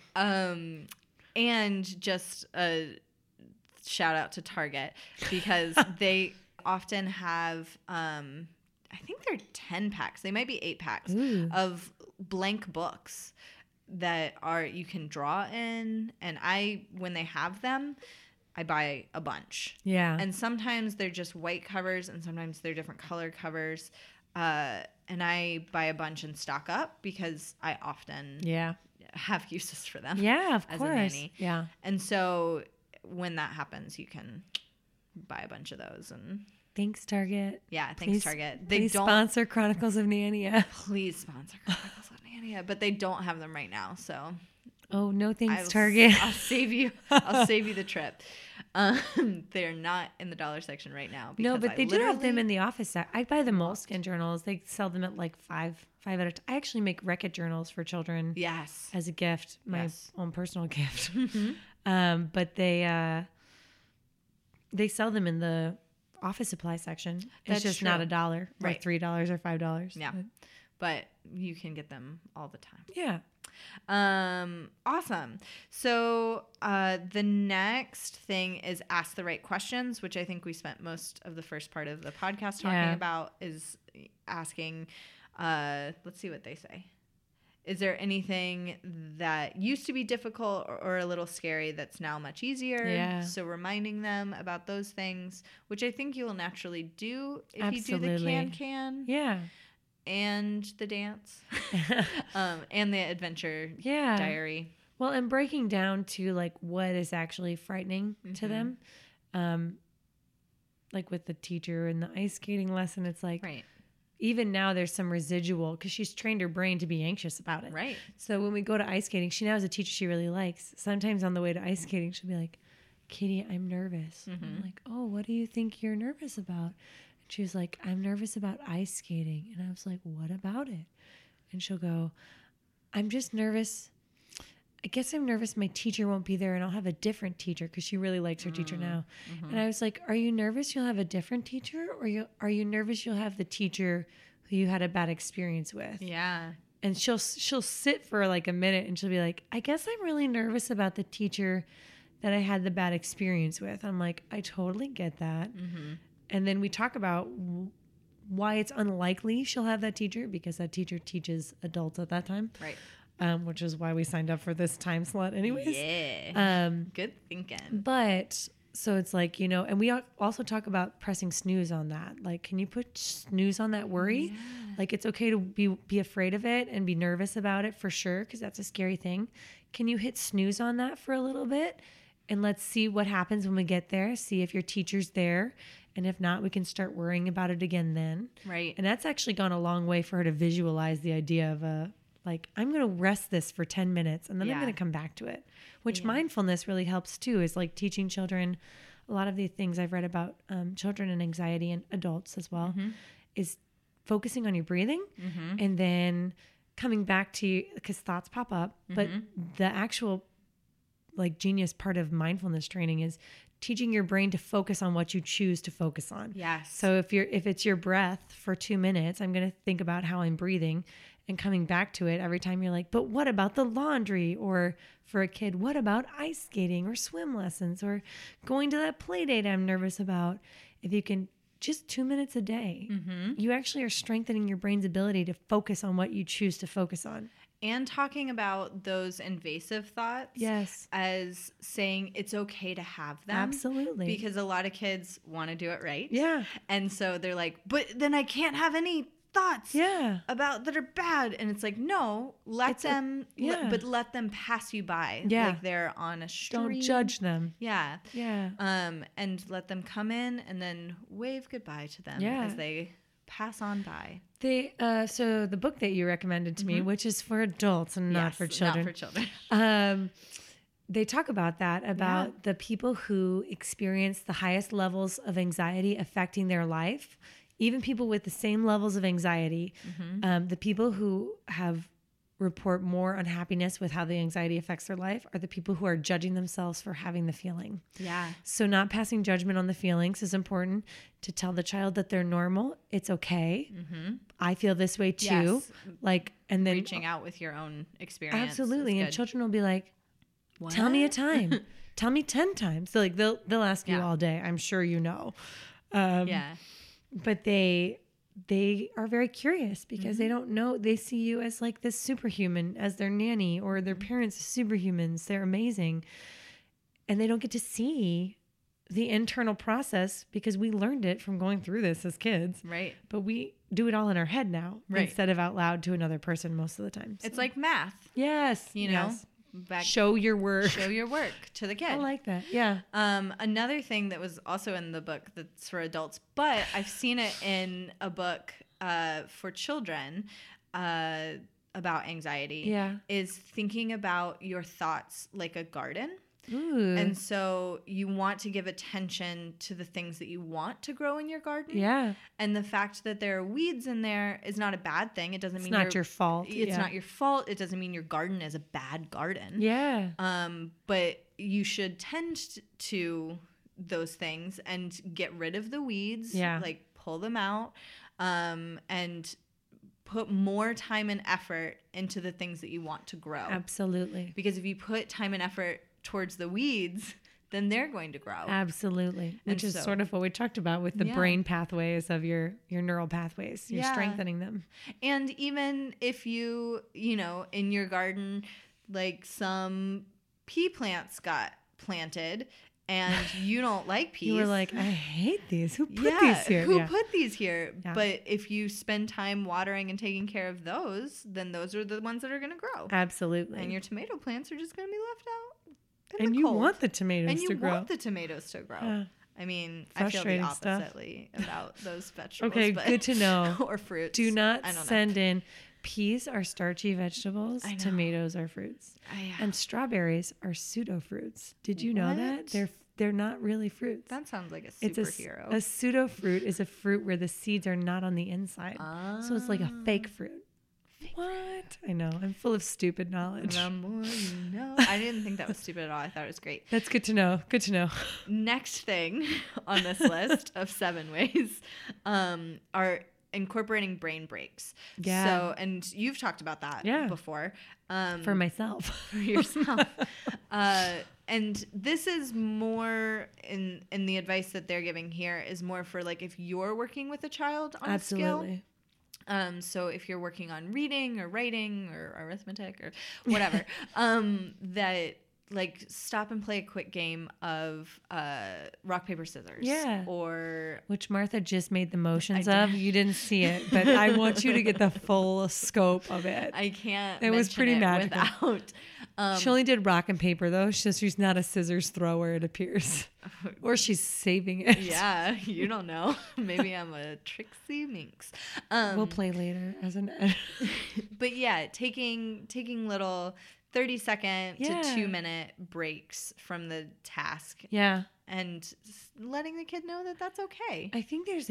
And just a shout out to Target because they often have, I think they're 10 packs. They might be 8 packs of blank books that you can draw in. And when they have them, I buy a bunch. Yeah. And sometimes they're just white covers and sometimes they're different color covers. And I buy a bunch and stock up because I often yeah. have uses for them. Yeah, of as course. a nanny. Yeah. And so when that happens, you can buy a bunch of those. And Thanks, Target. yeah, thanks, Please- Target. Please sponsor Chronicles of Narnia. Please sponsor Chronicles of Narnia, but they don't have them right now. So Oh, no thanks, I'll Target. save you the trip. They're not in the dollar section right now. No, because but they do have them in the office. I buy the Moleskine journals. They sell them at like five at a time. I actually make Wreck-It journals for children Yes. as a gift, my Yes. own personal gift. But they sell them in the office supply section. It's That's just not true. $1 Right. or $3 or $5. Yeah. But you can get them all the time. Yeah. Awesome. So the next thing is ask the right questions, which I think we spent most of the first part of the podcast talking Yeah. about, is asking, let's see what they say. Is there anything that used to be difficult or a little scary that's now much easier? Yeah. So reminding them about those things, which I think you will naturally do if you do the Absolutely. can Yeah. and the dance and the adventure Yeah. diary. Well, and breaking down to like what is actually frightening to them. Like with the teacher and the ice skating lesson, it's like, Right. even now there's some residual because she's trained her brain to be anxious about it. Right. So when we go to ice skating, she now has a teacher she really likes. Sometimes on the way to ice skating, she'll be like, Katie, I'm nervous. And I'm like, oh, what do you think you're nervous about? And she was like, I'm nervous about ice skating. And I was like, what about it? And she'll go, I'm just nervous. I guess I'm nervous my teacher won't be there and I'll have a different teacher because she really likes her teacher now. And I was like, are you nervous you'll have a different teacher, or are you nervous you'll have the teacher who you had a bad experience with? Yeah. And she'll sit for like a minute and she'll be like, I guess I'm really nervous about the teacher that I had the bad experience with. I'm like, I totally get that. And then we talk about why it's unlikely she'll have that teacher because that teacher teaches adults at that time. Right. Which is why we signed up for this time slot anyways. Yeah. Good thinking. But So it's like, you know, and we also talk about pressing snooze on that. Like, can you put snooze on that worry? Like, it's okay to be afraid of it and be nervous about it for sure, because that's a scary thing. Can you hit snooze on that for a little bit? And let's see what happens when we get there. See if your teacher's there. And if not, we can start worrying about it again then. Right. And that's actually gone a long way for her to visualize the idea of I'm going to rest this for 10 minutes and then I'm going to come back to it, which mindfulness really helps too, is like teaching children a lot of the things I've read about children and anxiety and adults as well, is focusing on your breathing and then coming back to you, because thoughts pop up. But the actual like genius part of mindfulness training is teaching your brain to focus on what you choose to focus on. Yes. So if it's your breath for 2 minutes, I'm going to think about how I'm breathing and coming back to it every time you're like, but what about the laundry? Or for a kid, what about ice skating or swim lessons or going to that play date I'm nervous about? If you can just 2 minutes a day, you actually are strengthening your brain's ability to focus on what you choose to focus on. And talking about those invasive thoughts Yes. as saying it's okay to have them. Absolutely. Because a lot of kids want to do it right. Yeah. And so they're like, but then I can't have any thoughts about that are bad. And it's like, no, let them pass you by. Yeah. Like they're on a stream. Don't judge them. Yeah. Yeah. And let them come in and then wave goodbye to them as they pass on by. So the book that you recommended to me, which is for adults and not for children. Not for children. They talk about that, about the people who experience the highest levels of anxiety affecting their life, even people with the same levels of anxiety, the people who report more unhappiness with how the anxiety affects their life are the people who are judging themselves for having the feeling. Yeah. So not passing judgment on the feelings is important. To tell the child that they're normal, it's okay. I feel this way too. Yes. And then reaching out with your own experience. Absolutely. And children will be like, tell me a time. Tell me 10 times. So they'll ask you all day. I'm sure you know. But they are very curious because they don't know. They see you as like this superhuman, as their nanny or their parents as superhumans. They're amazing. And they don't get to see the internal process because we learned it from going through this as kids. Right. But we do it all in our head now instead of out loud to another person most of the time. So. It's like math. Yes. You know? Yes. Show your work. Show your work to the kid. I like that. Yeah. Another thing that was also in the book that's for adults, but I've seen it in a book for children about anxiety, is thinking about your thoughts like a garden. Ooh. And so you want to give attention to the things that you want to grow in your garden. Yeah. And the fact that there are weeds in there is not a bad thing. It doesn't mean it's not your fault. It's not your fault. It doesn't mean your garden is a bad garden. Yeah. But you should tend to those things and get rid of the weeds. Yeah. Like pull them out, and put more time and effort into the things that you want to grow. Absolutely. Because if you put time and effort towards the weeds, then they're going to grow. Absolutely. Which is sort of what we talked about with the brain pathways of your neural pathways. You're strengthening them. And even if you know, in your garden, like some pea plants got planted and you don't like peas. You were like, I hate these. Who put these here? Who put these here? Yeah. But if you spend time watering and taking care of those, then those are the ones that are going to grow. Absolutely. And your tomato plants are just going to be left out. And you want the tomatoes to grow. Want the tomatoes to grow. I mean, I feel the oppositely about those vegetables. Okay, good to know. Or fruits. Do not send in. Peas are starchy vegetables. Tomatoes are fruits. And strawberries are pseudo fruits. Did you know that? They're not really fruits. That sounds like a superhero. A pseudo fruit is a fruit where the seeds are not on the inside. So it's like a fake fruit. What? I know. I'm full of stupid knowledge. The more you know. I didn't think that was stupid at all. I thought it was great. That's good to know. Good to know. Next thing on this list of 7 ways are incorporating brain breaks. Yeah. So, and you've talked about that before. For myself. For yourself. And this is more in the advice that they're giving here is more for like if you're working with a child on a skill. So if you're working on reading or writing or arithmetic or whatever, that like stop and play a quick game of rock, paper, scissors. Yeah. Or which Martha just made the motions of. You didn't see it, but I want you to get the full scope of it. I can't. It was pretty magical. Without. She only did rock and paper though. She's not a scissors thrower, it appears. Or she's saving it. Yeah, you don't know. Maybe I'm a Trixie Minx. We'll play later as an. But yeah, taking little 30-second to 2-minute breaks from the task. Yeah. And letting the kid know that that's okay. I think there's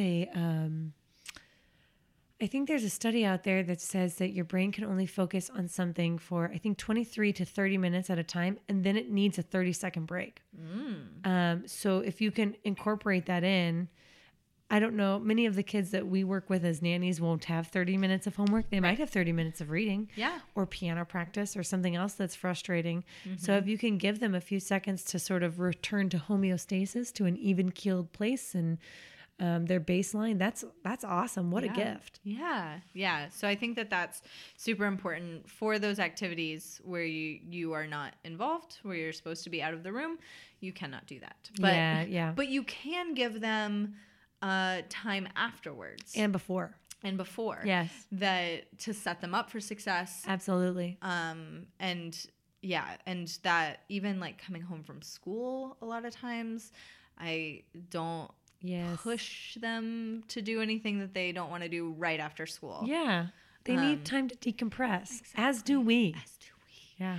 a study out there that says that your brain can only focus on something for, I think, 23 to 30 minutes at a time, and then it needs a 30-second break. So if you can incorporate that in, I don't know, many of the kids that we work with as nannies won't have 30 minutes of homework. They might have 30 minutes of reading or piano practice or something else that's frustrating. So if you can give them a few seconds to sort of return to homeostasis, to an even-keeled place and their baseline, that's awesome. What a gift. Yeah. So I think that that's super important for those activities where you are not involved, where you're supposed to be out of the room. You cannot do that. But, But you can give them time afterwards and before. Yes. That to set them up for success. Absolutely. And that even like coming home from school, a lot of times I don't push them to do anything that they don't want to do right after school. Yeah. They need time to decompress, as do we. Yeah.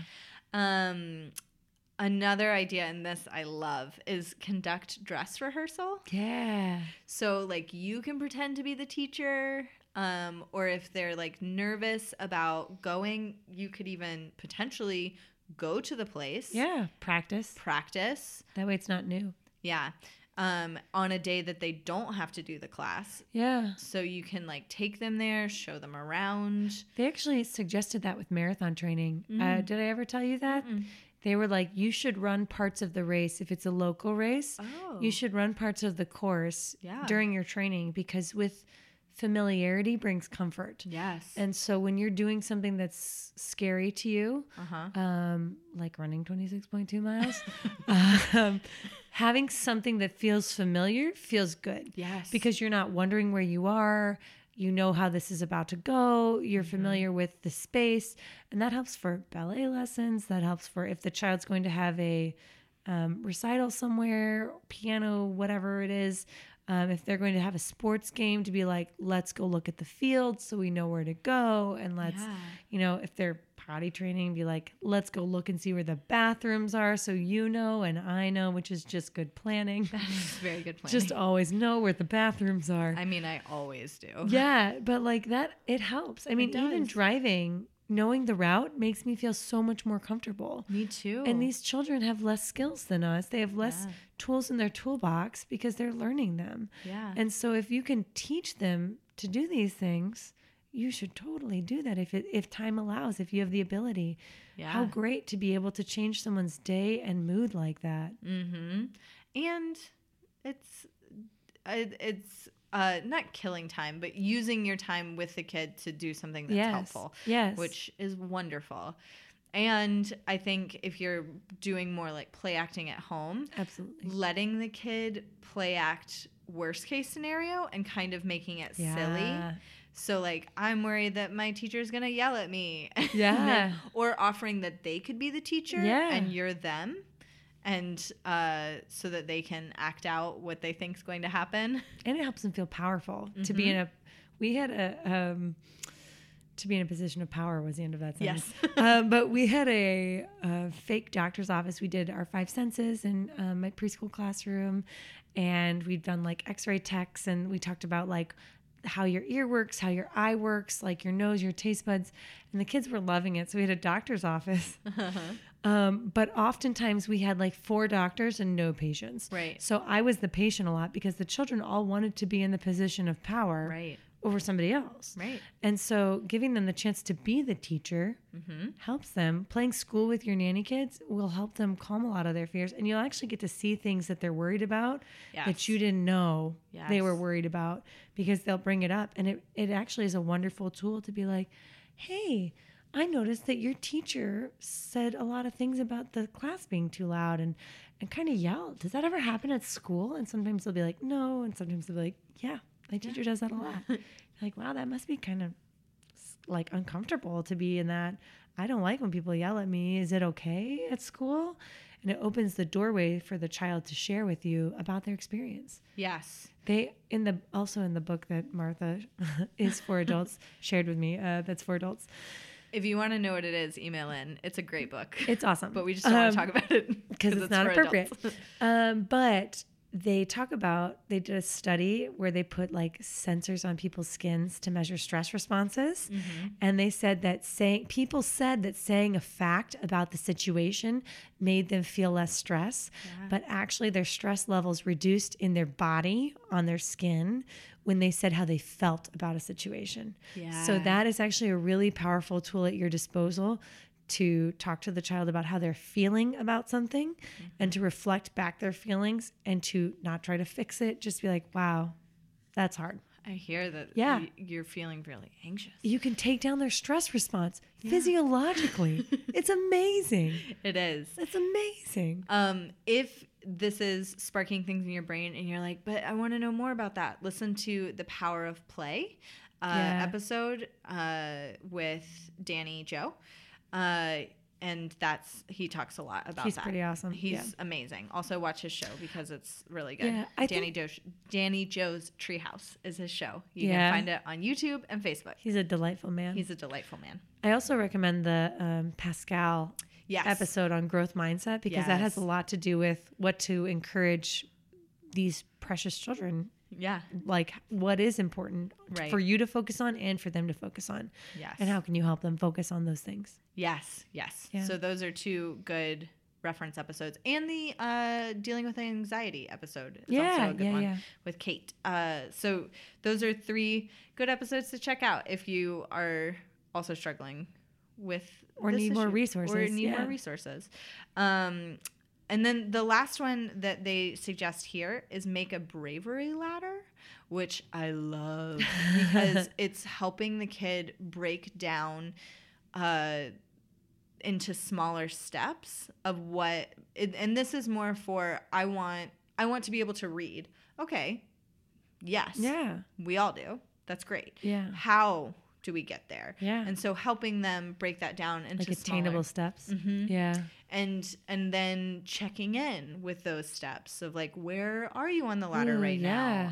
Another idea, and this I love, is conduct dress rehearsal. Yeah. So like you can pretend to be the teacher, or if they're like nervous about going, you could even potentially go to the place. Yeah. Practice. That way it's not new. Yeah. On a day that they don't have to do the class. Yeah. So you can like take them there, show them around. They actually suggested that with marathon training. Did I ever tell you that? They were like, you should run parts of the race. If it's a local race, you should run parts of the course during your training, because with familiarity brings comfort. Yes. And so when you're doing something that's scary to you, like running 26.2 miles, having something that feels familiar feels good. Yes. Because you're not wondering where you are. You know how this is about to go. You're familiar with the space. And that helps for ballet lessons. That helps for if the child's going to have a recital somewhere, piano, whatever it is. If they're going to have a sports game, to be like, let's go look at the field so we know where to go. And let's, if they're potty training, be like, let's go look and see where the bathrooms are so you know and I know, which is just good planning. That is very good planning. Just always know where the bathrooms are. I mean, I always do. Yeah, but like that, it helps. I mean, even driving, knowing the route makes me feel so much more comfortable. Me too. And these children have less skills than us. They have less tools in their toolbox because they're learning them. Yeah. And so if you can teach them to do these things, you should totally do that if time allows, if you have the ability. Yeah. How great to be able to change someone's day and mood like that. Mm-hmm. And it's not killing time, but using your time with the kid to do something that's helpful. Yes. Which is wonderful. And I think if you're doing more like play acting at home, absolutely, letting the kid play act worst case scenario and kind of making it silly. So like, I'm worried that my teacher is going to yell at me. Yeah. Or offering that they could be the teacher and you're them. And so that they can act out what they think is going to happen. And it helps them feel powerful to be in a, we had a, to be in a position of power was the end of that sentence. Yes. But we had a fake doctor's office. We did our 5 senses in my preschool classroom, and we'd done like x-ray techs, and we talked about like how your ear works, how your eye works, like your nose, your taste buds. And the kids were loving it. So we had a doctor's office. But oftentimes we had like 4 doctors and no patients. Right. So I was the patient a lot because the children all wanted to be in the position of power over somebody else. Right. And so giving them the chance to be the teacher helps them. Playing school with your nanny kids will help them calm a lot of their fears. And you'll actually get to see things that they're worried about that you didn't know they were worried about, because they'll bring it up. And it actually is a wonderful tool to be like, hey, I noticed that your teacher said a lot of things about the class being too loud and kind of yelled. Does that ever happen at school? And sometimes they'll be like, no. And sometimes they'll be like, yeah, my teacher does that a lot. Like, wow, that must be kind of like uncomfortable to be in that. I don't like when people yell at me. Is it okay at school? And it opens the doorway for the child to share with you about their experience. Yes. They also in the book that Martha is for adults shared with me. That's for adults. If you want to know what it is, email in. It's a great book. It's awesome, but we just don't want to talk about it because it's not appropriate. But they did a study where they put like sensors on people's skins to measure stress responses. Mm-hmm. And they said that people said that saying a fact about the situation made them feel less stress, but actually their stress levels reduced in their body on their skin when they said how they felt about a situation. Yeah. So that is actually a really powerful tool at your disposal to talk to the child about how they're feeling about something and to reflect back their feelings and to not try to fix it. Just be like, wow, that's hard. I hear that you're feeling really anxious. You can take down their stress response physiologically. It's amazing. It is. It's amazing. If this is sparking things in your brain and you're like, but I want to know more about that, listen to the Power of Play episode with Danny Joe. And he talks a lot about that. He's pretty awesome. He's amazing. Also watch his show because it's really good. Yeah, Danny Joe's Treehouse is his show. You can find it on YouTube and Facebook. He's a delightful man. I also recommend the Pascal episode on growth mindset because that has a lot to do with what to encourage these precious children. Yeah. Like what is important for you to focus on and for them to focus on. Yes. And how can you help them focus on those things? Yes. Yes. Yeah. So those are two good reference episodes. And the Dealing with Anxiety episode is also a good one with Kate. So those are 3 good episodes to check out if you are also struggling with or need more resources. More resources. And then the last one that they suggest here is make a bravery ladder, which I love because it's helping the kid break down into smaller steps of and this is more for I want to be able to read. Okay. Yes. Yeah. We all do. That's great. Yeah. How do we get there? Yeah. And so helping them break that down into like attainable steps. Mm-hmm. Yeah. And then checking in with those steps of like, where are you on the ladder now?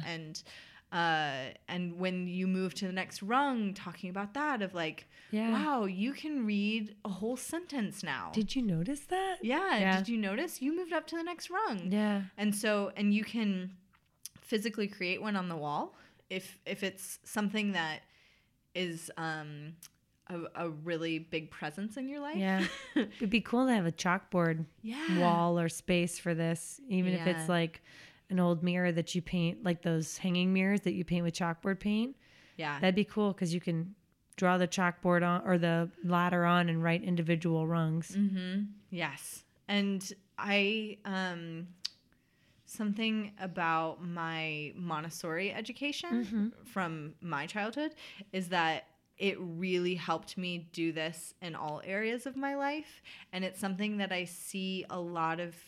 And when you move to the next rung, talking about that of like, wow, you can read a whole sentence now. Did you notice that? Yeah. Did you notice you moved up to the next rung? Yeah. And you can physically create one on the wall if it's something that is a really big presence in your life. Yeah. It'd be cool to have a chalkboard wall or space for this, even if it's like an old mirror that you paint, like those hanging mirrors that you paint with chalkboard paint. Yeah. That'd be cool because you can draw the chalkboard on or the ladder on and write individual rungs. Mm-hmm. Yes. And I something about my Montessori education from my childhood is that it really helped me do this in all areas of my life. And it's something that I see a lot of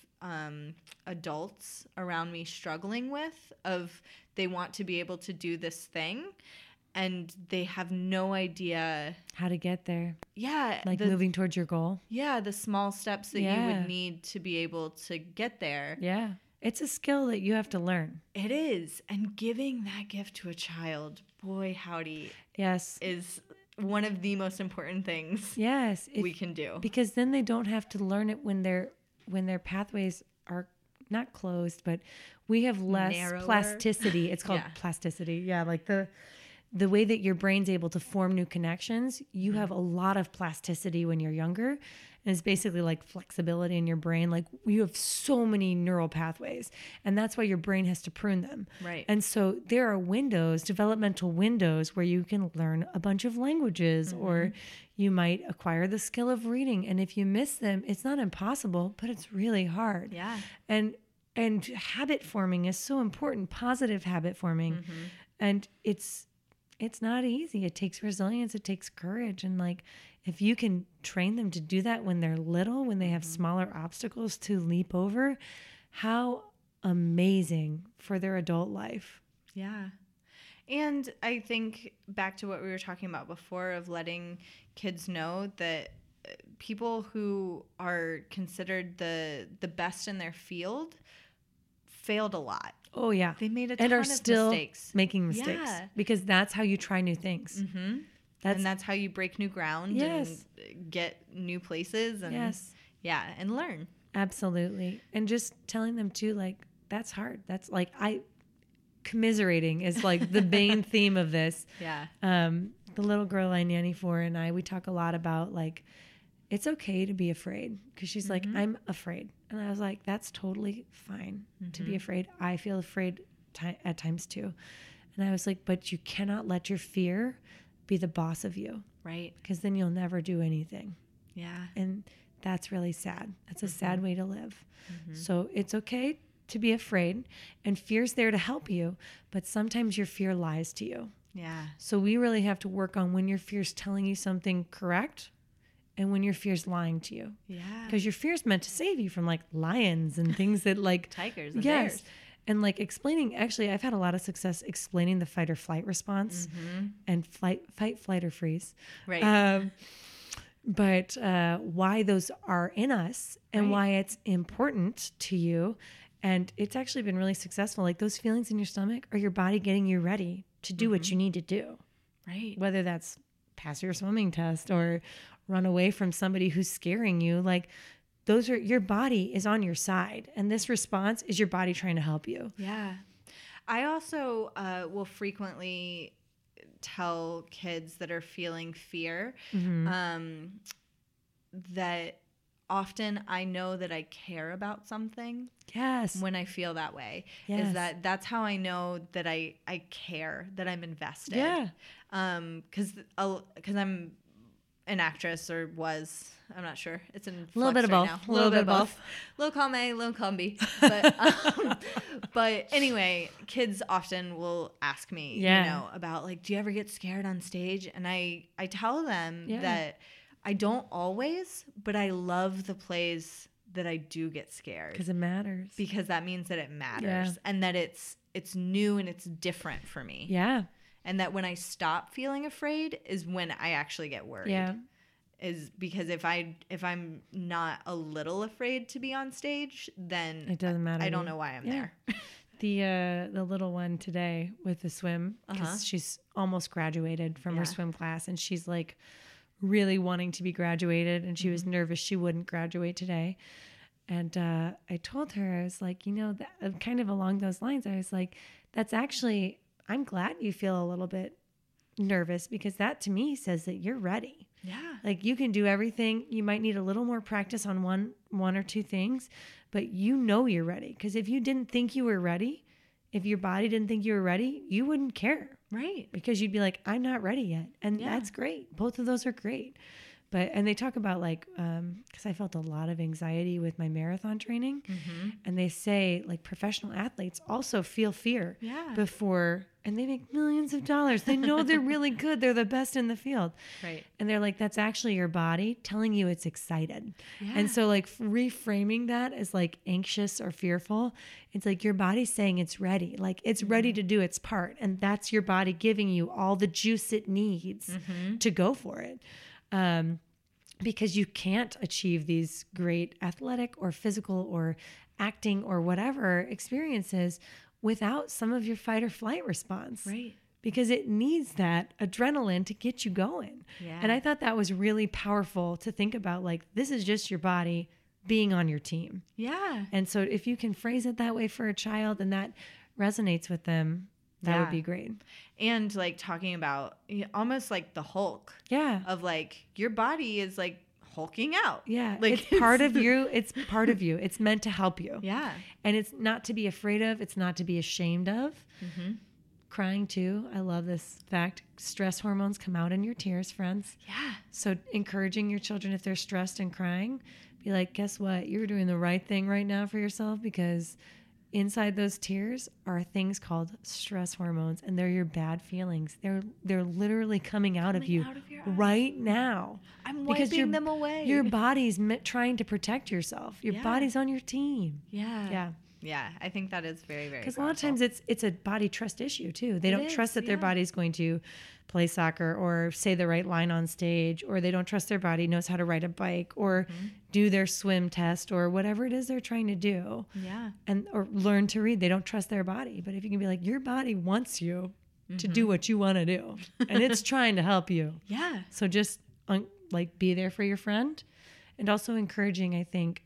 adults around me struggling with of they want to be able to do this thing and they have no idea how to get there. Yeah. Like moving towards your goal. Yeah. The small steps that you would need to be able to get there. Yeah. It's a skill that you have to learn. It is. And giving that gift to a child, boy, howdy. Yes. Is one of the most important things we can do. Because then they don't have to learn it when their pathways are not closed, but we have less plasticity. It's called plasticity. Yeah, like the way that your brain's able to form new connections, you have a lot of plasticity when you're younger. And it's basically like flexibility in your brain. Like you have so many neural pathways and that's why your brain has to prune them. Right. And so there are developmental windows where you can learn a bunch of languages or you might acquire the skill of reading. And if you miss them, it's not impossible, but it's really hard. Yeah. And habit forming is so important, positive habit forming. And it's it's not easy. It takes resilience. It takes courage. And like, if you can train them to do that when they're little, when they have smaller obstacles to leap over, how amazing for their adult life. Yeah. And I think back to what we were talking about before of letting kids know that people who are considered the best in their field failed a lot. Oh yeah. They made a ton and are of still mistakes. making mistakes Yeah. because that's how you try new things. Mm-hmm. And that's how you break new ground Yes. and get new places and Yes. yeah, and learn. Absolutely. And just telling them too, like, that's hard. That's like, commiserating is like the main theme of this. Yeah. The little girl I nanny for and we talk a lot about like, it's okay to be afraid. Cause she's like, I'm afraid. And I was like, that's totally fine to be afraid. I feel afraid at times too. And I was like, but you cannot let your fear be the boss of you. Right. Because then you'll never do anything. Yeah. And that's really sad. That's a sad way to live. So it's okay to be afraid, and fear's there to help you, but sometimes your fear lies to you. Yeah. So we really have to work on when your fear's telling you something correct and when your fear's lying to you. Yeah. Because your fear's meant to save you from like lions and things that like Tigers and yes. bears. And like explaining, actually, I've had a lot of success explaining the fight or flight response and fight, flight, or freeze. Right. But why those are in us and why it's important to you. And it's actually been really successful. Like those feelings in your stomach are your body getting you ready to do what you need to do. Right. Whether that's pass your swimming test or run away from somebody who's scaring you. Like those are, your body is on your side. And this response is your body trying to help you. Yeah. I also will frequently tell kids that are feeling fear that often I know that I care about something. Yes. When I feel that way. Yes. That's how I know that I care, that I'm invested. Yeah. Because I'm an actress or was, I'm not sure. It's in A little bit of right both. now. A little bit of both. Little column A, little column B. But anyway, kids often will ask me, you know, about like, do you ever get scared on stage? And I tell them that I don't always, but I love the plays that I do get scared. Because it matters. Because that means that it matters. Yeah. And that it's new and it's different for me. Yeah. And that when I stop feeling afraid is when I actually get worried. Yeah. Is because if I'm not a little afraid to be on stage, then It doesn't matter. I don't know why I'm there. The little one today with the swim, because she's almost graduated from her swim class, and she's like really wanting to be graduated, and she was nervous she wouldn't graduate today. And I told her, I was like, you know, that, kind of along those lines, I was like, that's actually, I'm glad you feel a little bit nervous, because that to me says that you're ready. Yeah. Like you can do everything. You might need a little more practice on one or two things, but you know you're ready. Because if you didn't think you were ready, if your body didn't think you were ready, you wouldn't care. Right. Because you'd be like, I'm not ready yet. And that's great. Both of those are great. And they talk about like, because I felt a lot of anxiety with my marathon training. And they say like professional athletes also feel fear before, and they make millions of dollars. They know they're really good. They're the best in the field. Right. And they're like, that's actually your body telling you it's excited. Yeah. And so like reframing that as like anxious or fearful, it's like your body's saying it's ready. Like it's ready to do its part. And that's your body giving you all the juice it needs to go for it. Because you can't achieve these great athletic or physical or acting or whatever experiences without some of your fight or flight response. Right. Because it needs that adrenaline to get you going. Yeah. And I thought that was really powerful to think about, like, this is just your body being on your team. Yeah. And so if you can phrase it that way for a child and that resonates with them, that would be great. And like talking about almost like the Hulk. Yeah. Of like your body is like hulking out. Yeah. Like it's part of you. It's part of you. It's meant to help you. Yeah. And it's not to be afraid of. It's not to be ashamed of. Crying too. I love this fact. Stress hormones come out in your tears, friends. Yeah. So encouraging your children, if they're stressed and crying, be like, guess what? You're doing the right thing right now for yourself, because inside those tears are things called stress hormones, and they're your bad feelings. They're literally coming out of you out of your eyes. right now. I'm because wiping them away. Your body's trying to protect yourself. Your Yeah. body's on your team. Yeah. Yeah. Yeah. I think that is very, very Because a lot of powerful. times it's a body trust issue too. They don't is, trust that their yeah. body's going to play soccer or say the right line on stage, or they don't trust their body knows how to ride a bike or do their swim test or whatever it is they're trying to do. Yeah. And or learn to read. They don't trust their body. But if you can be like, your body wants you to do what you want to do, and it's trying to help you. Yeah. So just like be there for your friend, and also encouraging, I think,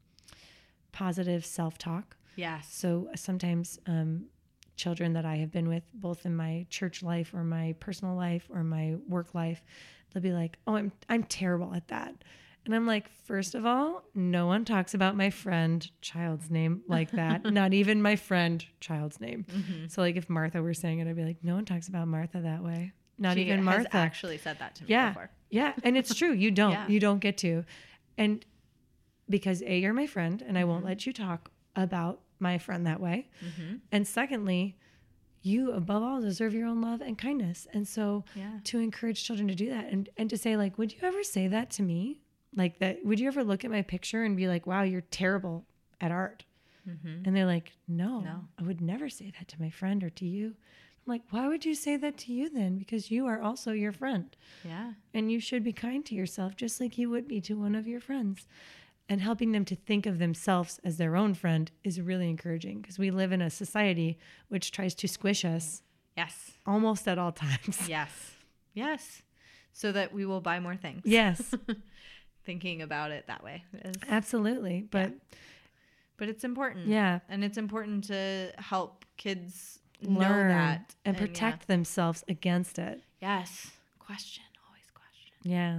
positive self-talk. Yes. So sometimes children that I have been with, both in my church life or my personal life or my work life, they'll be like, "Oh, I'm terrible at that." And I'm like, first of all, no one talks about my friend child's name like that. Not even my friend child's name. So like if Martha were saying it, I'd be like, no one talks about Martha that way. Not She even has Martha. actually said that to me Yeah. before. Yeah. And it's true. You don't. Yeah. You don't get to. And because A, you're my friend, and I won't let you talk about my friend that way. And secondly, you above all deserve your own love and kindness. And so Yeah. to encourage children to do that and to say like, would you ever say that to me? Like that, would you ever look at my picture and be like, wow, you're terrible at art? And they're like, no, I would never say that to my friend or to you. I'm like, why would you say that to you then? Because you are also your friend. Yeah. And you should be kind to yourself just like you would be to one of your friends. And helping them to think of themselves as their own friend is really encouraging, because we live in a society which tries to squish us Yes. almost at all times. Yes. Yes. So that we will buy more things. Yes, Thinking about it that way is, absolutely. But but it's important. yeah, And it's important to help kids learn know that and protect themselves against it. Yes. Question. Always question.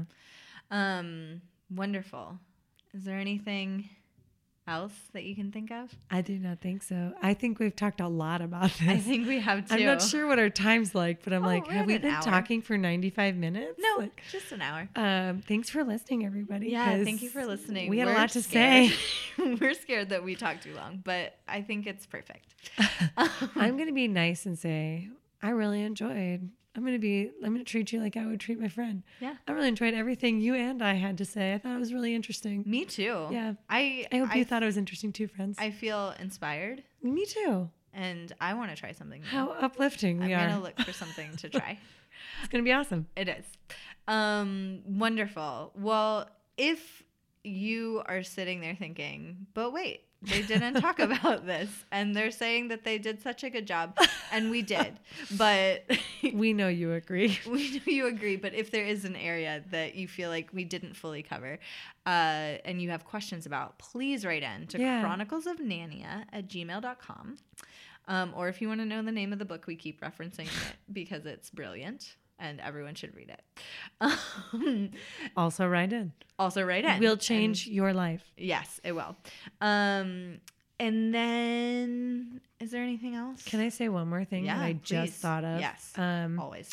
Yeah. Wonderful. Is there anything else that you can think of? I do not think so. I think we've talked a lot about this. I think we have too. I'm not sure what our time's like, but I'm like, we're have at we an been hour. talking for 95 minutes? No, Like, just an hour. thanks for listening, everybody. Yeah, 'cause thank you for listening. We had a We're lot to scared. say. We're scared that we talk too long, but I think it's perfect. I'm going to be nice and say, I really enjoyed. I'm going to treat you like I would treat my friend. Yeah. I really enjoyed everything you and I had to say. I thought it was really interesting. Me too. Yeah. I hope you thought it was interesting too, friends. I feel inspired, Me too. and I want to try something new. How uplifting we I'm are. gonna look for something to try. It's going to be awesome. It is. Wonderful. Well, if you are sitting there thinking, but wait, they didn't talk about this, and they're saying that they did such a good job, and we did, but We know you agree. we know you agree. But if there is an area that you feel like we didn't fully cover, and you have questions about, please write in to chroniclesofnania@gmail.com. Or if you want to know the name of the book, we keep referencing it because it's brilliant and everyone should read it. Also write in. Also write in. We'll change your life. Yes, it will. And then, is there anything else? Can I say one more thing that I please. just thought of? Yes, always.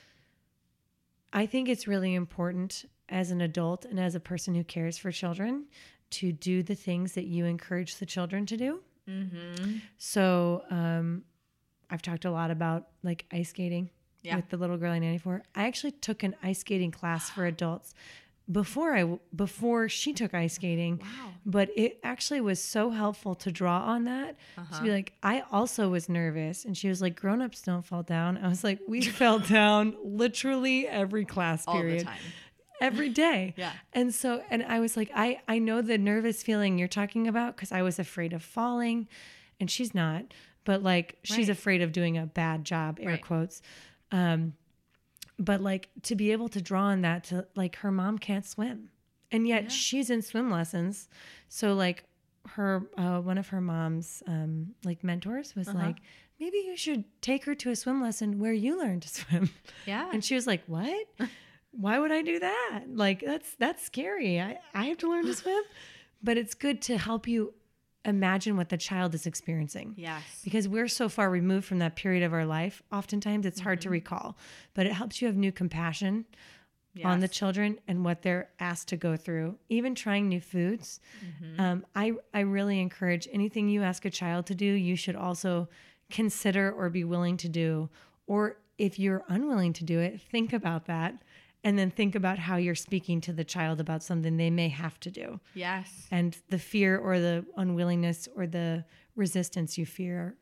I think it's really important as an adult and as a person who cares for children to do the things that you encourage the children to do. Mm-hmm. So I've talked a lot about like ice skating with the little girl I nanny for. I actually took an ice skating class for adults before she took ice skating. Wow. But it actually was so helpful to draw on that. To be like, I also was nervous. And she was like, grown-ups don't fall down. I was like, we fell down literally every class period. All the time. Every day. Yeah. And so, and I was like, I know the nervous feeling you're talking about because I was afraid of falling, and she's not, but like she's Right. afraid of doing a bad job, air Right. quotes. But like to be able to draw on that, to like her mom can't swim, and yet she's in swim lessons. So like her, one of her mom's like mentors was like, maybe you should take her to a swim lesson where you learn to swim. Yeah. And she was like, what? Why would I do that? Like, that's scary. I have to learn to swim. But it's good to help you imagine what the child is experiencing. Yes. Because we're so far removed from that period of our life. Oftentimes it's hard to recall, but it helps you have new compassion on the children and what they're asked to go through. Even trying new foods. I really encourage anything you ask a child to do, you should also consider or be willing to do. Or if you're unwilling to do it, think about that. And then think about how you're speaking to the child about something they may have to do. Yes. And the fear or the unwillingness or the resistance you feel,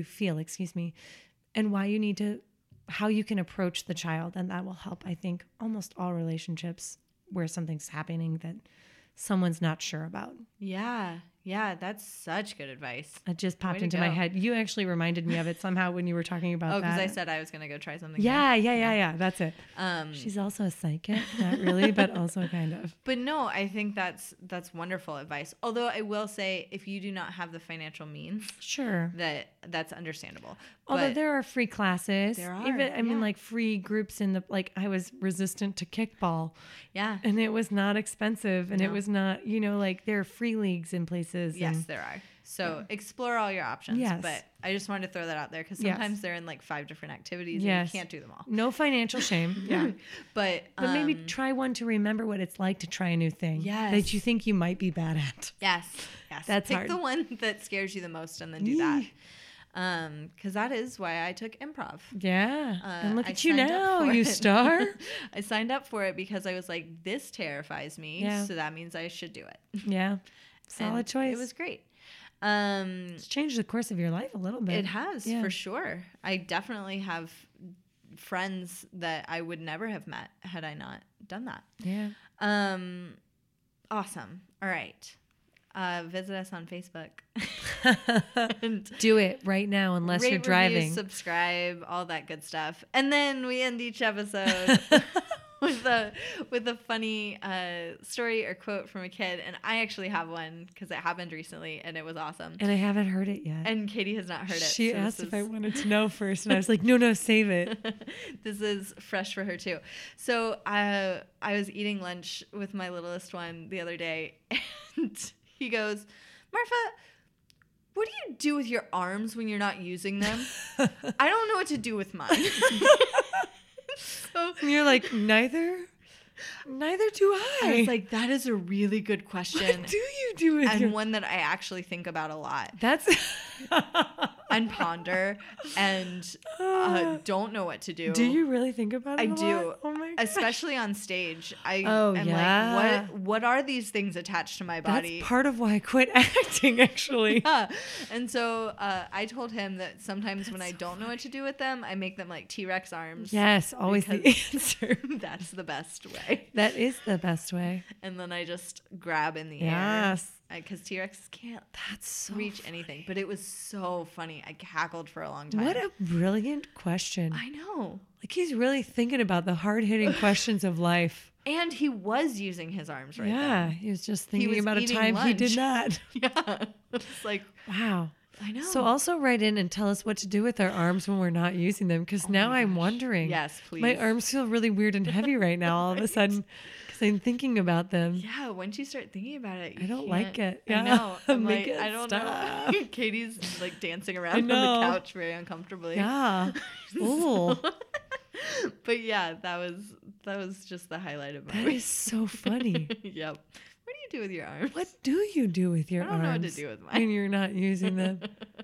and why you need to, how you can approach the child. And that will help, I think, almost all relationships where something's happening that someone's not sure about. Yeah. Yeah, that's such good advice. It just popped into my head. You actually reminded me of it somehow when you were talking about that. Oh, because I said I was going to go try something. Yeah. That's it. She's also a psychic. Not really, but also kind of. But no, I think that's wonderful advice. Although I will say, if you do not have the financial means, sure, that's understandable. Although there are free classes. There are. Even, I mean, like free groups in the, like I was resistant to kickball. Yeah. And it was not expensive. And it was not, like there are free leagues in places. Yes, there are. So explore all your options. Yes. But I just wanted to throw that out there because sometimes they're in like 5 different activities and you can't do them all. No financial shame. Yeah. But maybe try one to remember what it's like to try a new thing that you think you might be bad at. Yes. That's Pick hard. the one that scares you the most and then do that. Because that is why I took improv. Yeah. And look I at you signed up now, for you it. star. I signed up for it because I was like, this terrifies me. Yeah. So that means I should do it. Yeah. Solid And choice. It was great. It's changed the course of your life a little bit. It has, for sure. I definitely have friends that I would never have met had I not done that. Yeah. Awesome. All right. Visit us on Facebook. And do it right now unless you're driving. Review, subscribe, all that good stuff. And then we end each episode with a funny story or quote from a kid. And I actually have one because it happened recently and it was awesome. And I haven't heard it yet. And Katie has not heard it. She asked if I wanted to know first. And I was like, no, save it. This is fresh for her too. So I was eating lunch with my littlest one the other day. And he goes, Marfa, what do you do with your arms when you're not using them? I don't know what to do with mine. And you're like, neither do I. I was like, that is a really good question. What do you do with your... And one that I actually think about a lot. That's... and ponder and don't know what to do. Do you really think about it I do. lot? Oh my God. Especially on stage. I am like, what are these things attached to my body? That's part of why I quit acting, actually. Yeah. And so I told him that sometimes when I don't know what to do with them, I make them like T-Rex arms. Yes, always the answer. That's the best way. That is the best way. And then I just grab in the air. Yes. Because T-Rexes can't so reach anything. But it was so funny. I cackled for a long time. What a brilliant question. I know. Like he's really thinking about the hard-hitting questions of life. And he was using his arms right Yeah, then. he was just thinking was about a time lunch. he did not. Yeah. It's like, wow. I know. So also write in and tell us what to do with our arms when we're not using them. Because now I'm wondering. Yes, please. My arms feel really weird and heavy right now all of a sudden. Because I'm thinking about them. Yeah, once you start thinking about it, I don't like it. Yeah. I know. I'm like, I don't stop. know. Katie's like dancing around on the couch very uncomfortably. Yeah. Ooh. But yeah, that was just the highlight of my week. That is so funny. Yep. What do you do with your arms? What do you do with your arms? I don't know what to do with mine. When you're not using them.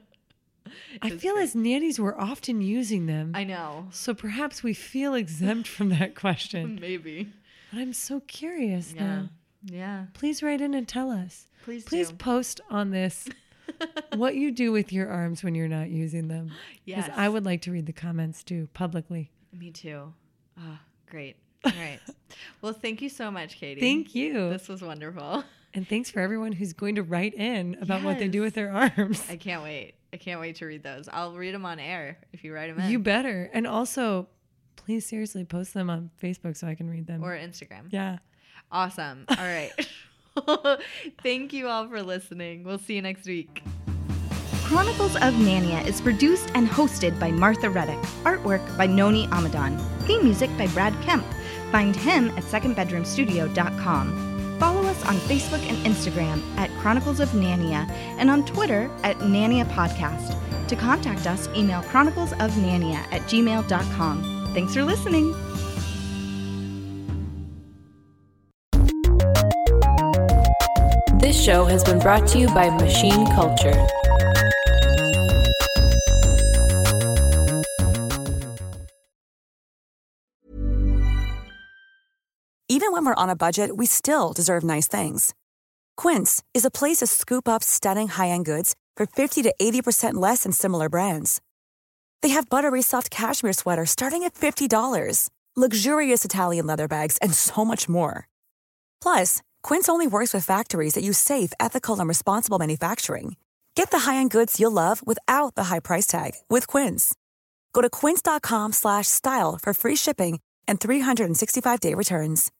I feel as nannies we're often using them. I know. So perhaps we feel exempt from that question. Maybe. But I'm so curious now. Yeah. Please write in and tell us. Please post on this what you do with your arms when you're not using them. Yes. Because I would like to read the comments too, publicly. Me too. Oh, great. All right. Well, thank you so much, Katie. Thank you. This was wonderful. And thanks for everyone who's going to write in about what they do with their arms. I can't wait. I can't wait to read those. I'll read them on air if you write them in. You better. And also, please seriously post them on Facebook so I can read them. Or Instagram. Yeah. Awesome. All right. Thank you all for listening. We'll see you next week. Chronicles of Nania is produced and hosted by Martha Reddick. Artwork by Noni Amadon. Theme music by Brad Kemp. Find him at secondbedroomstudio.com. Follow us on Facebook and Instagram at Chronicles of Nania and on Twitter at Nania Podcast. To contact us, email chroniclesofnania@gmail.com. Thanks for listening. This show has been brought to you by Machine Culture. Even when we're on a budget, we still deserve nice things. Quince is a place to scoop up stunning high-end goods for 50 to 80% less than similar brands. They have buttery soft cashmere sweaters starting at $50, luxurious Italian leather bags, and so much more. Plus, Quince only works with factories that use safe, ethical, and responsible manufacturing. Get the high-end goods you'll love without the high price tag with Quince. Go to quince.com/style for free shipping and 365-day returns.